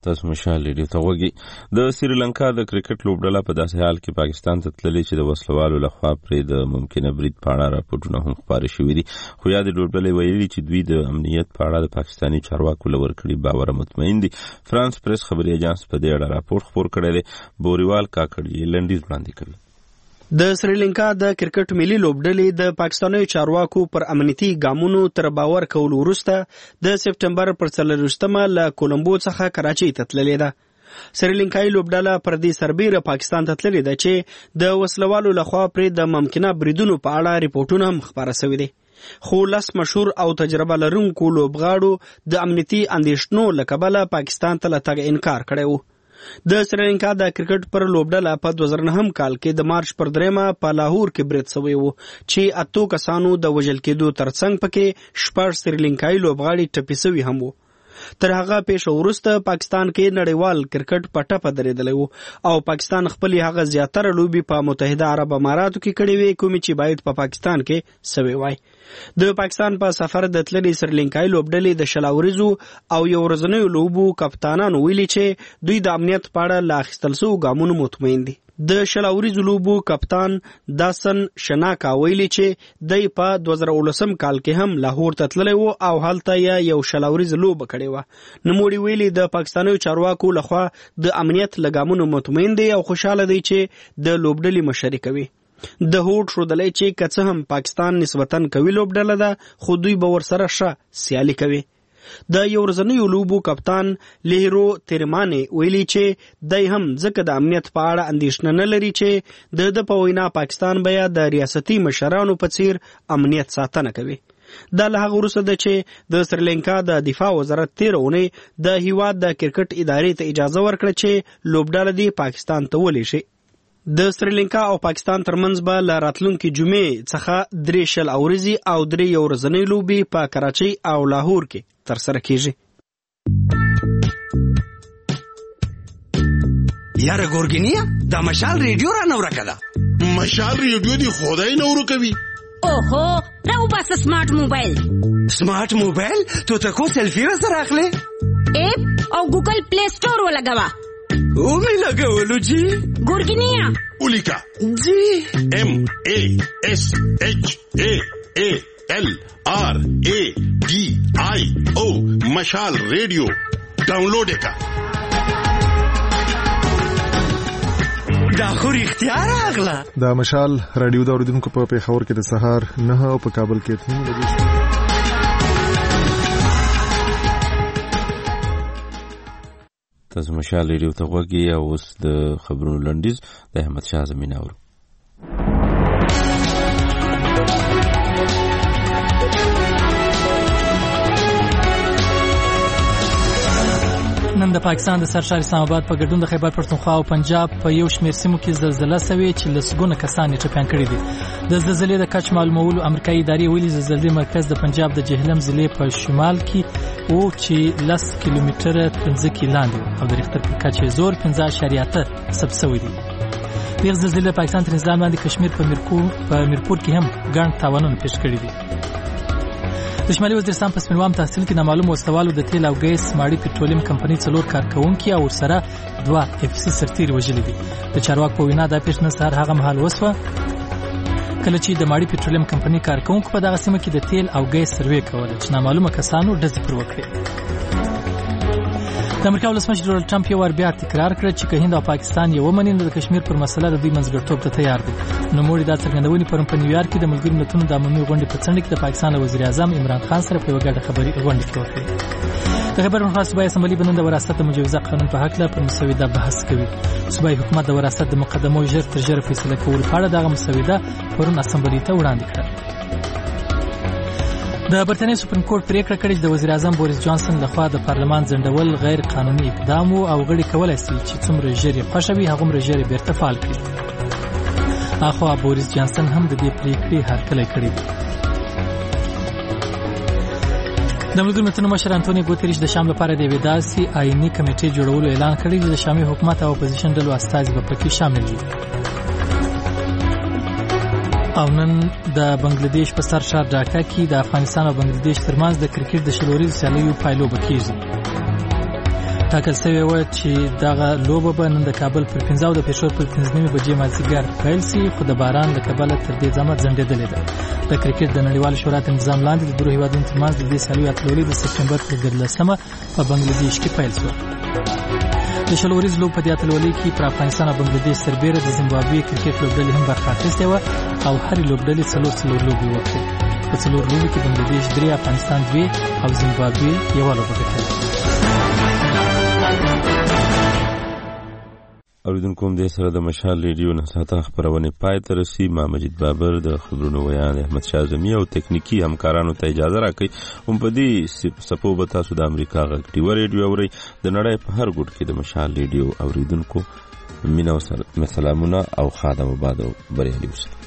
تاسو مشال ریډیو ته وګورئ. د سریلانکا د کرکټ لوبډله په داسې حال کې پاکستان ته تللې چې د وسلوالو لخوا پرې د ممکنه برید په اړه راپورټونه هم خپاره شوي دي. خو یا د لوبډلې ویلي چې دوی د امنیت په اړه د پاکستاني چارواکو له ورکړي باور مطمئن دي. فرانس پریس خبري اژانس په دې اړه راپور خپور کړی دی. بوریوال کاکړ لنډیز وړاندې کوي. د سریلانکا د کرکټ ملي لوبډلې د پاکستاني چارواکو پر امنیتي ګامونو تر باور کولو وروسته د سپټمبر پر 4مه له کولمبو څخه کراچۍ ته تللې ده. سریلانکایي لوبډله پر دې سربېره پاکستان ته تللې ده چې د وسلوالو لخوا پرې د ممکنه بریدونو په اړه ریپورټونه هم خپاره شوي دي. خو لس مشهور او تجربه لرونکو لوبغاړو د امنیتي اندېښنو له کبله پاکستان ته له تګ انکار کړی و. د سریلانکا د کرکټ پر لوبډله په 2009 کال کې د مارچ پر 3 په لاهور کې برید شوی و چې 8 کسانو د وژل کېدو ترڅنګ پکې 6 سریلانکایي لوبغاړي ټپي شوي هم وو. تر هغه پیښه وروسته پاکستان کې نړیوال کرکټ په ټپه درېدلی و او پاکستان خپل هغه زیاتره لوبي په متحده عرب اماراتو کې کړې وې کومې چې باید په پاکستان کې سوي وای. د پاکستان په سفر د تللې سریلانکایي لوبډلې د شلاوريزو او یو ورځنیو لوبو کپتانانو ویلي چې دوی د امنیت په اړه لا اخیستل شوو ګامونو مطمئن دي. د شلاوريزو لوبو کپتان داسن شناکا ویلي چې دای په 2019 کال کې هم لاهور ته تللی و او هلته یو شلاوريز لوب کړی و. نوموړي ویلي د پاکستاني چارواکو لخوا د امنیت لګامونو مطمئن دي او خوشاله دي چې د لوبډلې مشري کوي. د هوټ شودلې چې کڅه هم پاکستان نسبتاً کوي لوبډله ده خو دوی به ورسره ښه سیالي کوي. د یو ورځنیو لوبو کپتان لیرو تیرمانه ویلي چې دای هم ځکه د امنیت په اړه اندېښنه نه لري چې د په وینا پاکستان بیا د ریاستي مشرانو په څیر امنیت ساتنه کوي. دا له هغه وروسته ده چې د سریلانکا د دفاع وزارت 13 اونۍ د هیواد د کرکټ ادارې ته اجازه ورکړه چې لوبډله دی پاکستان ته ولېږي. د سریلانکا او پاکستان ترمنځ به له راتلونکي جمعې څخه 3 شل اوريزي او 3 یو ورځنۍ لوبي په کراچۍ او لاهور کې ترسره کیږي. یاره ګورګینیا دا مشال ریډیو را نو راکړه. مشال ریډیو دی خدای نو ورکوي. اوهو راو بس سمارټ موبایل. سمارټ موبایل ته کو سیلفي را سره اخلي؟ اپ او ګوګل پلی سٹور ولګوا. او می لګولو جی ګورګینیا ولیکا جی MASHALRADIO مشال ریډیو ډاونلوډ کا. دا خو اختیار اغلا. دا مشال رادیو د اوریدونکو په پیښور کې د سهار 9 او په کابل کې 3 بجې. تاسو مشال ریډیو ته وګورئ او اوس د خبرونو لنډیز د احمد شاه زمینه اورو. نن د پاکستان د سرشار اسلام آباد په ګډون د خیبر پښتونخوا او پنجاب په یو شمېر سیمو کې زلزلہ شوې چې لسګونه کسان یې ټپیان کړي دي. د زلزلې د کچ معلومولو امریکایي ادارې ویلي زلزلې مرکز د پنجاب د جهلم ضلع په شمال کې او چې 10 کیلومتره پنځه لاندې او د ریختر په کچه زور 15.8 ثبت شوی دی. دغه زلزلې پاکستان تر نظام باندې کشمیر په میرپور کې هم ګڼ تاوانونه پیښ کړي دي. د شمالي وزیرستان په سپینوام تحصیل کې نامعلوم وسلوالو د تیل او ګیس ماړی پټرولیم کمپنۍ 4 کارکونکي او ورسره 2 افسی سرتیري وژلي دي. د چارواکو په وینا دا پیښه نن سهار هغه مهال وسوه کله چې د ماړی پټرولیم کمپنۍ کارکونکو په دغه سیمه کې د تیل او ګیس سروې کوله چې نامعلومه کسانو ډزې پر وکړې. د امریکا ولسمشر ډونالډ ټرمپ یو ور بیا تکرار کړ چې که هند او پاکستان یو ومني د کشمیر پر مسله د دوی منځګړیتوب ته تیار دي. نوموړي دا څرګندونې پرون په نیویارک کې د ملګرو ملتونو د عمومي غونډې په څنډه کې د پاکستان وزیر اعظم عمران خان سره په یوه ګډه خبري غونډه کې وکړې. د خیبر پښتونخوا صوبایي اسمبلي به نن د وراثت د مجوزه قانون په هکله پر مسوده بحث کوي. صوبایي حکومت د وراثت د مقدمو ژر تر ژره فیصله کولو په اړه دغه مسوده پرون اسمبلي ته وړاندې کړه. د برتانیې سپریم کورټ پریکړه کړې چې د وزیر اعظم بوریس جانسن لخوا د پارلمان ځنډول غیر قانوني اقدام او غړي کولای شي چې څومره ژر یې خوښه وي هغومره ژر یې بیرته فعال کړي. اخوا بوریس جانسن هم د دې پریکړې هرکلی کړی دی. د ملګرو ملتونو مشر انټونی ګوتریش د شام لپاره د یوې داسې آئیني کمیټې جوړولو اعلان کړی چې د شامي حکومت او اپوزیشن ډلو استازي به پکې شامل وي. او نن د بنگلاديش په سر شهر ډاکا کې د افغانستان او بنگلاديش ترمنځ د کرکټ د شلوري سیالیو پایلوبه کیږي. ټاکل شوی و چې دغه لوبه به نن د کابل پر 15 او د پېښور پر 15 بجې مازدیګر پیل شي، خو د باران له کبله تر دې ځمه ځنډېدلې ده. د کرکټ د نړیوال شورا تنظیم لاندې د درو هیوادونو ترمنځ د دې سیالیو اتلولي د سپټمبر پر 13 په بنگلاديش کې پیل شو. د شلوریز لوب په دې اتلولۍ کې پر افغانستان او بنگلاديش سربېره د زیمبابوې کرکټ لوبډلې هم برخه اخیستې وه او هرې لوبډلې څلور لوبې وکړې. په څلور لوبو کې بنگلاديش 3، افغانستان 2 او زیمبابوې 1 لوبه ګټلې. اوریدونکو د سره د مشال ریډیو نه ساته خبرونه پای ته رسي. ما مجید بابر د خبرونو ویان احمد شاه زمی او تکنیکی همکارانو ته اجازه راکړي. هم په دې سپو به تاسو د امریکا غږ ټیو ریډیو اوري د نړۍ په هر ګوټ کې د مشال ریډیو اوریدونکو مینه او سلامونه او خادم آباد او بریالي اوسئ.